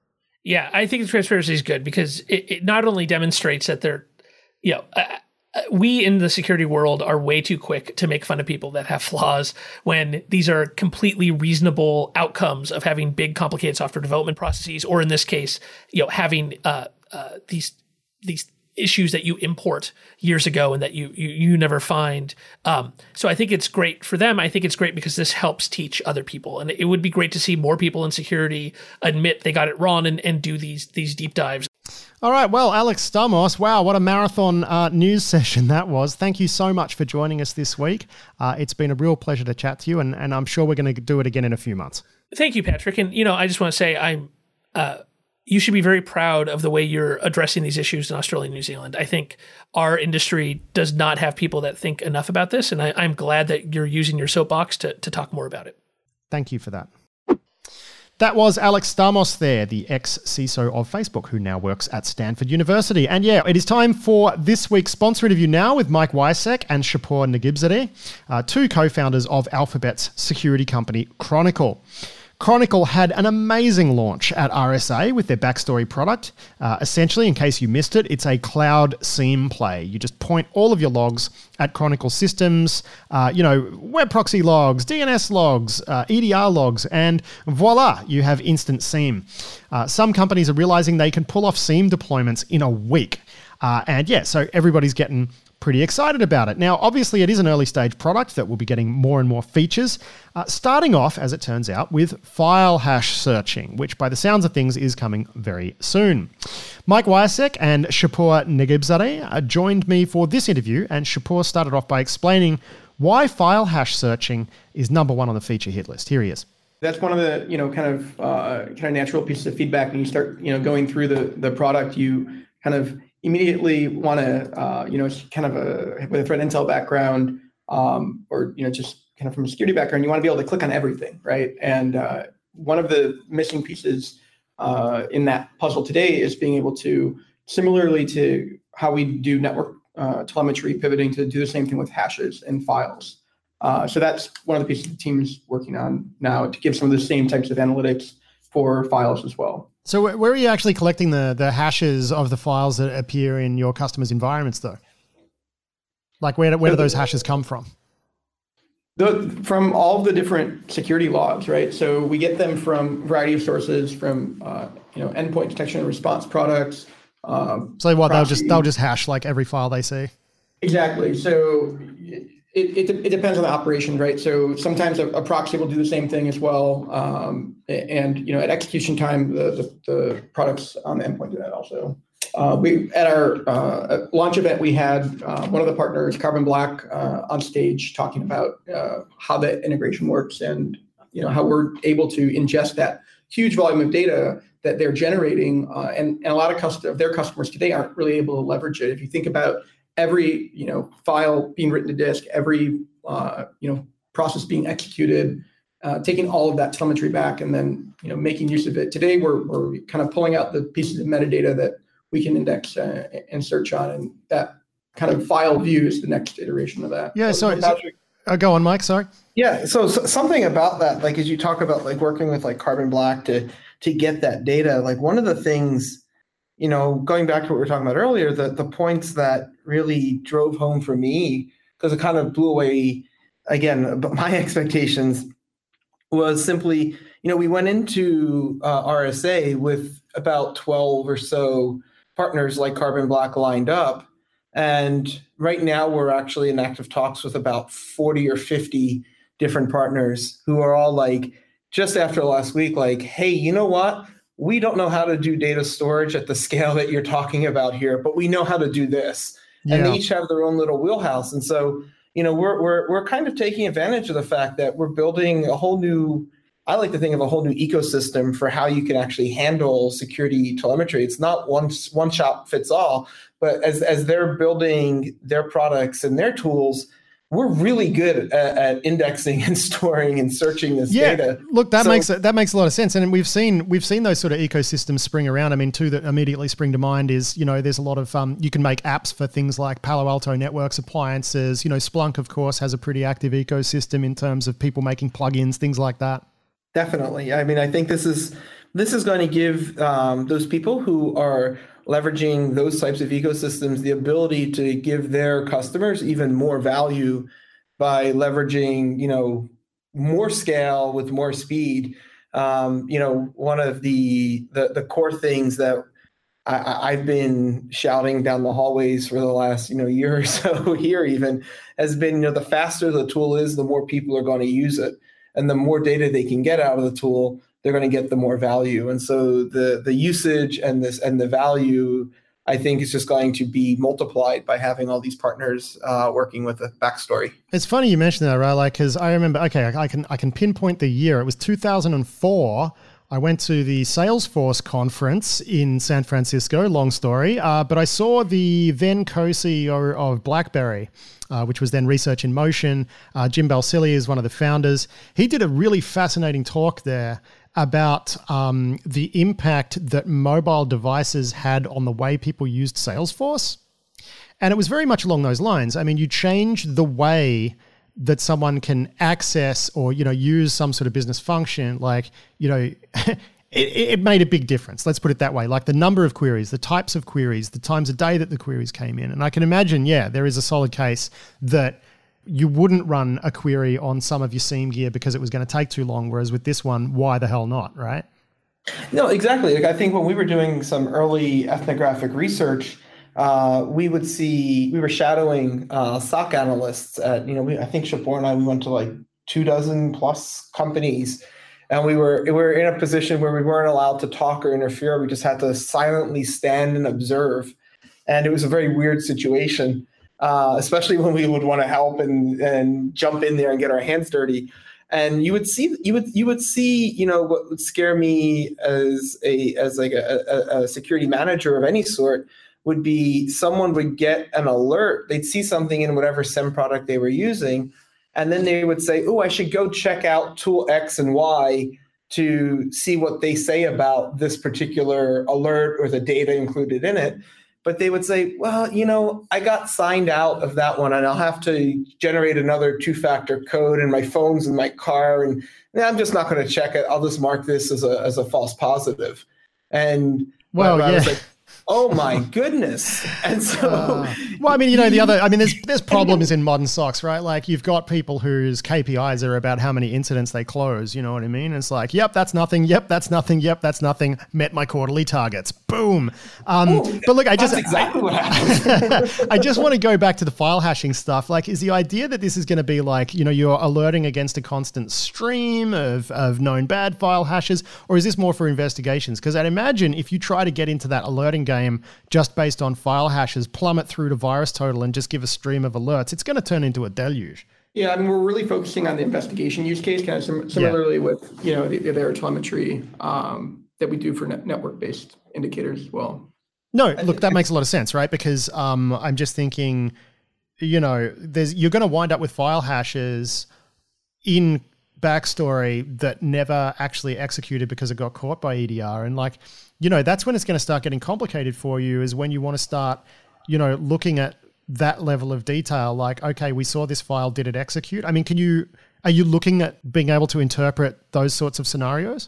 Yeah, I think the transparency is good because it, it not only demonstrates that they're, you know. Uh, we in the security world are way too quick to make fun of people that have flaws when these are completely reasonable outcomes of having big, complicated software development processes, or in this case, you know, having uh, uh, these these issues that you import years ago and that you you, you never find. Um, so I think it's great for them. I think it's great because this helps teach other people, and it would be great to see more people in security admit they got it wrong and, and do these these deep dives. All right, well, Alex Stamos, wow, what a marathon uh, news session that was. Thank you so much for joining us this week. Uh, it's been a real pleasure to chat to you, and, and I'm sure we're going to do it again in a few months. Thank you, Patrick. And, you know, I just want to say I'm, uh, you should be very proud of the way you're addressing these issues in Australia and New Zealand. I think our industry does not have people that think enough about this, and I, I'm glad that you're using your soapbox to, to talk more about it. Thank you for that. That was Alex Stamos there, the ex-C I S O of Facebook, who now works at Stanford University. And yeah, it is time for this week's sponsor interview now with Mike Wisek and Shapur Nagibzadeh, uh, two co-founders of Alphabet's security company Chronicle. Chronicle had an amazing launch at R S A with their Backstory product. Uh, essentially, in case you missed it, it's a cloud SIEM play. You just point all of your logs at Chronicle systems, uh, you know, web proxy logs, D N S logs, uh, E D R logs, and voila, you have instant SIEM. Uh, some companies are realizing they can pull off SIEM deployments in a week. Uh, and yeah, so everybody's getting pretty excited about it. Now, obviously, it is an early stage product that will be getting more and more features, uh, starting off, as it turns out, with file hash searching, which by the sounds of things is coming very soon. Mike Wiasek and Shapur Negibzadeh uh, joined me for this interview, and Shapur started off by explaining why file hash searching is number one on the feature hit list. Here he is. That's one of the, you know, kind of uh, kind of natural pieces of feedback when you start, you know, going through the the product. You kind of immediately want to, uh, you know, kind of a with a threat intel background, um, or you know, just kind of from a security background, you want to be able to click on everything, right? And uh, one of the missing pieces uh, in that puzzle today is being able to, similarly to how we do network uh, telemetry, pivoting to do the same thing with hashes and files. Uh, so that's one of the pieces the team is working on now to give some of the same types of analytics for files as well. So where are you actually collecting the, the hashes of the files that appear in your customers' environments, though? Like where, where do those hashes come from? The, from all of the different security logs, right? So we get them from a variety of sources, from uh, you know, endpoint detection and response products. Um, so what, they'll just they'll just hash like every file they see? Exactly. So It, it, it depends on the operation, right? So sometimes a, a proxy will do the same thing as well. Um, and, you know, at execution time, the, the, the products on the endpoint do that also. Uh, we at our uh, launch event, we had uh, one of the partners, Carbon Black, uh, on stage talking about uh, how that integration works and, you know, how we're able to ingest that huge volume of data that they're generating. Uh, and, and a lot of, cust- of their customers today aren't really able to leverage it. If you think about every, you know, file being written to disk, every, uh, you know, process being executed, uh, taking all of that telemetry back and then, you know, making use of it. Today, we're, we're kind of pulling out the pieces of metadata that we can index uh, and search on, and that kind of file view is the next iteration of that. Yeah, so, so uh, go on, Mike, sorry. Yeah, so, so something about that, like as you talk about like working with like Carbon Black to to get that data, like one of the things, you know, going back to what we were talking about earlier, the, the points that really drove home for me, because it kind of blew away, again, but my expectations, was simply, you know, we went into uh, R S A with about twelve or so partners like Carbon Black lined up. And right now we're actually in active talks with about forty or fifty different partners who are all like, just after last week, like, hey, you know what? We don't know how to do data storage at the scale that you're talking about here, but we know how to do this. Yeah. And they each have their own little wheelhouse. And so, you know, we're we're we're kind of taking advantage of the fact that we're building a whole new, I like to think of a whole new ecosystem for how you can actually handle security telemetry. It's not one one shop fits all, but as as they're building their products and their tools, we're really good at, at indexing and storing and searching this yeah, data. Look, that so, makes that makes a lot of sense, and we've seen we've seen those sort of ecosystems spring around. I mean, two that immediately spring to mind is, you know, there's a lot of um, you can make apps for things like Palo Alto Networks appliances. You know, Splunk, of course, has a pretty active ecosystem in terms of people making plugins, things like that. Definitely. I mean, I think this is this is going to give um, those people who are leveraging those types of ecosystems the ability to give their customers even more value by leveraging, you know, more scale with more speed. Um, you know, one of the the, the core things that I, I've been shouting down the hallways for the last, you know, year or so here even has been, you know, the faster the tool is, the more people are going to use it. And the more data they can get out of the tool, they're going to get the more value. And so the the usage and this and the value, I think, is just going to be multiplied by having all these partners uh, working with a Backstory. It's funny you mentioned that, right? Like, because I remember, okay, I can I can pinpoint the year. It was two thousand four. I went to the Salesforce conference in San Francisco, long story, uh, but I saw the then co-C E O of BlackBerry, uh, which was then Research in Motion. Uh, Jim Balsillie is one of the founders. He did a really fascinating talk there about um, the impact that mobile devices had on the way people used Salesforce. And it was very much along those lines. I mean, you change the way that someone can access or, you know, use some sort of business function, like, you know, it, it made a big difference. Let's put it that way. Like the number of queries, the types of queries, the times a day that the queries came in. And I can imagine, yeah, there is a solid case that you wouldn't run a query on some of your SIEM gear because it was going to take too long. Whereas with this one, why the hell not, right? No, exactly. Like I think when we were doing some early ethnographic research, uh, we would see, we were shadowing uh, S O C analysts at, you know, we, I think Shapur and I, we went to like two dozen plus companies. And we were we were in a position where we weren't allowed to talk or interfere. We just had to silently stand and observe. And it was a very weird situation, uh, especially when we would want to help and, and jump in there and get our hands dirty. And you would see you would you would see, you know, what would scare me as a as like a, a, a security manager of any sort would be someone would get an alert. They'd see something in whatever SIEM product they were using. And then they would say, oh, I should go check out tool X and Y to see what they say about this particular alert or the data included in it. But they would say, well, you know, I got signed out of that one and I'll have to generate another two-factor code and my phone's in my car. And nah, I'm just not going to check it. I'll just mark this as a as a false positive. And well, well yeah. I was like, oh my goodness. And so uh, well, I mean, you know, the other I mean there's there's problems in modern S O Cs, right? Like you've got people whose K P Is are about how many incidents they close, you know what I mean? It's like, yep, that's nothing, yep, that's nothing, yep, that's nothing, met my quarterly targets. Boom. Um oh, but look, I just that's exactly what happens. I just want to go back to the file hashing stuff. Like, is the idea that this is going to be like, you know, you're alerting against a constant stream of of known bad file hashes, or is this more for investigations? Because I'd imagine if you try to get into that alerting game just based on file hashes, plummet through to virus total and just give a stream of alerts, it's going to turn into a deluge. Yeah, I mean, we're really focusing on the investigation use case, kind of sim- similarly yeah. with, you know, the, the air telemetry um, that we do for net- network-based indicators as well. No, look, that makes a lot of sense, right? Because um, I'm just thinking, you know, there's you're going to wind up with file hashes in backstory that never actually executed because it got caught by E D R. And like, you know, that's when it's going to start getting complicated for you, is when you want to start, you know, looking at that level of detail. Like, okay, we saw this file, did it execute? I mean, can you, are you looking at being able to interpret those sorts of scenarios?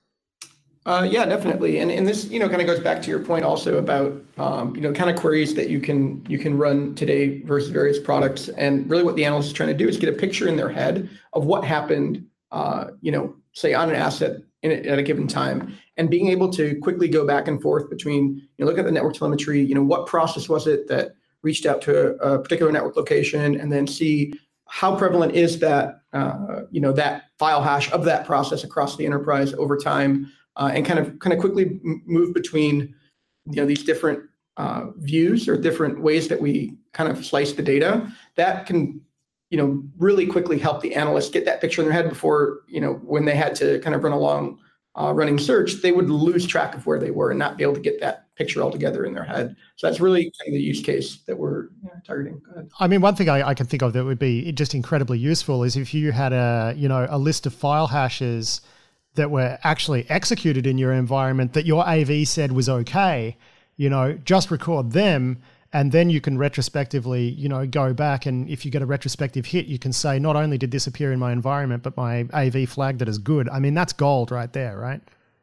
Uh, yeah, definitely. And and this, you know, kind of goes back to your point also about, um, you know, kind of queries that you can you can run today versus various products. And really what the analyst is trying to do is get a picture in their head of what happened, uh, you know, say on an asset in a, at a given time, and being able to quickly go back and forth between, you know, look at the network telemetry, you know, what process was it that reached out to a, a particular network location, and then see how prevalent is that, uh, you know, that file hash of that process across the enterprise over time. Uh, and kind of kind of quickly move between, you know, these different uh, views or different ways that we kind of slice the data. That can, you know, really quickly help the analysts get that picture in their head before, you know, when they had to kind of run a long uh, running search, they would lose track of where they were and not be able to get that picture all together in their head. So that's really kind of the use case that we're you know, targeting. Go ahead. I mean, one thing I, I can think of that would be just incredibly useful is if you had a, you know, a list of file hashes that were actually executed in your environment that your A V said was okay, you know, just record them, and then you can retrospectively, you know, go back, and if you get a retrospective hit, you can say, not only did this appear in my environment, but my A V flagged it as good. I mean, that's gold right there, right?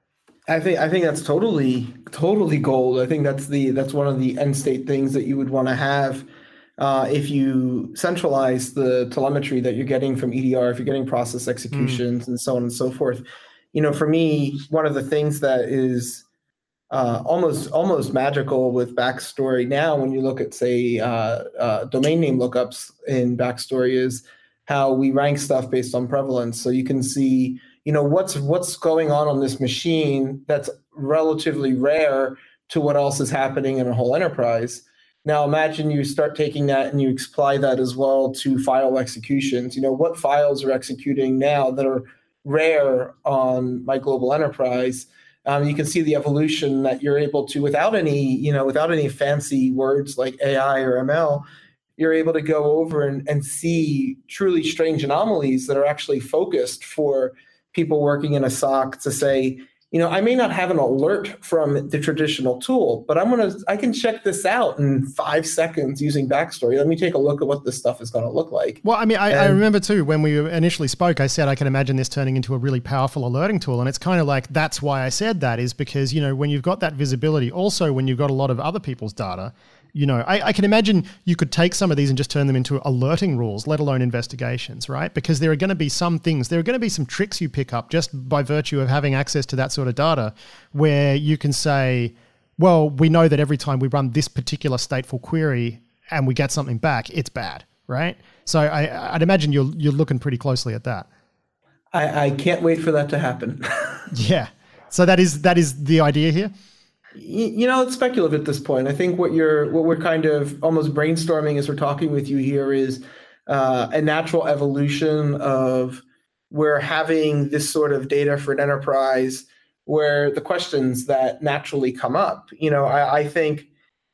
I think I think that's totally totally gold. I think that's the that's one of the end state things that you would want to have uh, if you centralize the telemetry that you're getting from E D R, if you're getting process executions mm. and so on and so forth. You know, for me, one of the things that is uh, almost almost magical with Backstory now, when you look at, say, uh, uh, domain name lookups in Backstory, is how we rank stuff based on prevalence. So you can see, you know, what's what's going on on this machine that's relatively rare to what else is happening in a whole enterprise. Now, imagine you start taking that and you apply that as well to file executions. You know, what files are executing now that are rare on my global enterprise? Um, you can see the evolution that you're able to, without any, you know, without any fancy words like A I or M L, you're able to go over and, and see truly strange anomalies that are actually focused for people working in a S O C to say, you know, I may not have an alert from the traditional tool, but I'm going to, I can check this out in five seconds using Backstory. Let me take a look at what this stuff is going to look like. Well, I mean, I, and, I remember too, when we initially spoke, I said, I can imagine this turning into a really powerful alerting tool. And it's kind of like, that's why I said that, is because, you know, when you've got that visibility, also when you've got a lot of other people's data, you know, I, I can imagine you could take some of these and just turn them into alerting rules, let alone investigations, right? Because there are going to be some things, there are going to be some tricks you pick up just by virtue of having access to that sort of data, where you can say, well, we know that every time we run this particular stateful query and we get something back, it's bad, right? So I, I'd imagine you're you're looking pretty closely at that. I, I can't wait for that to happen. Yeah. So that is that is the idea here? You know, it's speculative at this point. I think what you're, what we're kind of almost brainstorming as we're talking with you here is uh, a natural evolution of we're having this sort of data for an enterprise where the questions that naturally come up. You know, I, I think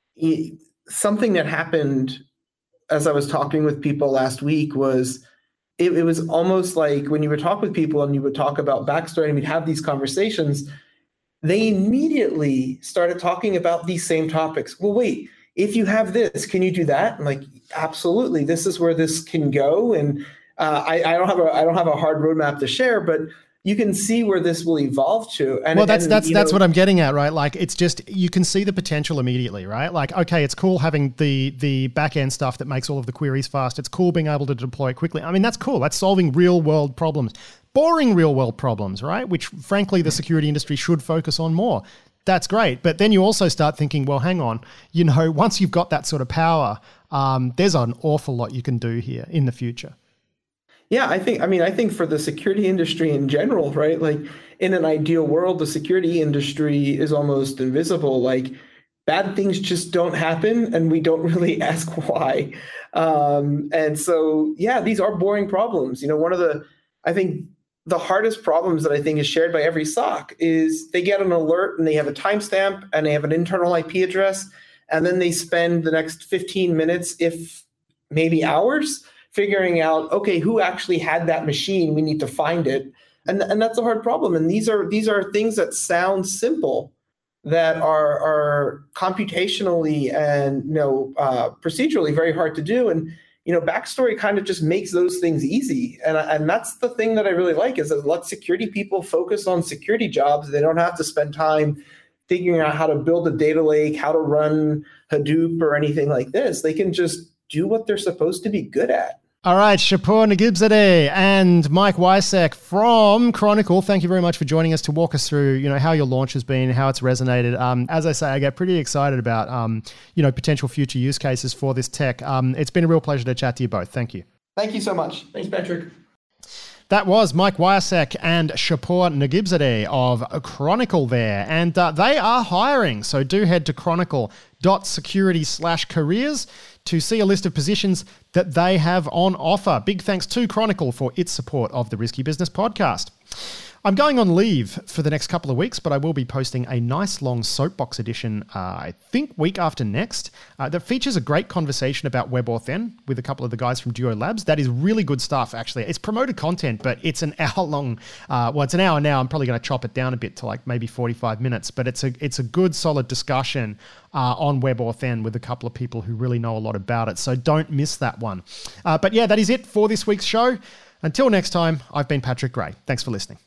something that happened as I was talking with people last week was it, it was almost like when you would talk with people and you would talk about Backstory and we'd have these conversations, they immediately started talking about these same topics. Well, wait, if you have this, can you do that? I'm like, absolutely. This is where this can go. And uh, I, I don't have a I don't have a hard roadmap to share, but you can see where this will evolve to. And, well, that's and, that's that's know, what I'm getting at, right? Like, it's just, you can see the potential immediately, right? Like, okay, it's cool having the the back end stuff that makes all of the queries fast. It's cool being able to deploy quickly. I mean, that's cool. That's solving real world problems. Boring real world problems, right? Which frankly, the security industry should focus on more. That's great. But then you also start thinking, well, hang on, you know, once you've got that sort of power, um, there's an awful lot you can do here in the future. Yeah, I think, I mean, I think for the security industry in general, right? Like in an ideal world, the security industry is almost invisible. Like bad things just don't happen and we don't really ask why. Um, and so, yeah, these are boring problems. You know, one of the, I think, the hardest problems that I think is shared by every S O C is they get an alert and they have a timestamp and they have an internal I P address, and then they spend the next fifteen minutes, if maybe hours, figuring out, okay, who actually had that machine? We need to find it. And, and that's a hard problem. And these are these are things that sound simple, that are, are computationally and you know uh, procedurally very hard to do. And you know, Backstory kind of just makes those things easy. And, and that's the thing that I really like, is that let security people focus on security jobs. They don't have to spend time figuring out how to build a data lake, how to run Hadoop or anything like this. They can just do what they're supposed to be good at. All right, Shapur Nagibzadeh and Mike Wisek from Chronicle, thank you very much for joining us to walk us through, you know, how your launch has been, how it's resonated. Um, as I say, I get pretty excited about, um, you know, potential future use cases for this tech. Um, it's been a real pleasure to chat to you both. Thank you. Thank you so much. Thanks, Patrick. That was Mike Wisek and Shapur Nagibzadeh of Chronicle there. And uh, they are hiring. So do head to chronicle.security slash careers to see a list of positions that they have on offer. Big thanks to Chronicle for its support of the Risky Business podcast. I'm going on leave for the next couple of weeks, but I will be posting a nice long soapbox edition, uh, I think week after next, uh, that features a great conversation about WebAuthn with a couple of the guys from Duo Labs. That is really good stuff, actually. It's promoted content, but it's an hour long. Uh, well, it's an hour now. I'm probably going to chop it down a bit to like maybe forty-five minutes, but it's a it's a good, solid discussion uh, on WebAuthn with a couple of people who really know a lot about it. So don't miss that one. Uh, but yeah, that is it for this week's show. Until next time, I've been Patrick Gray. Thanks for listening.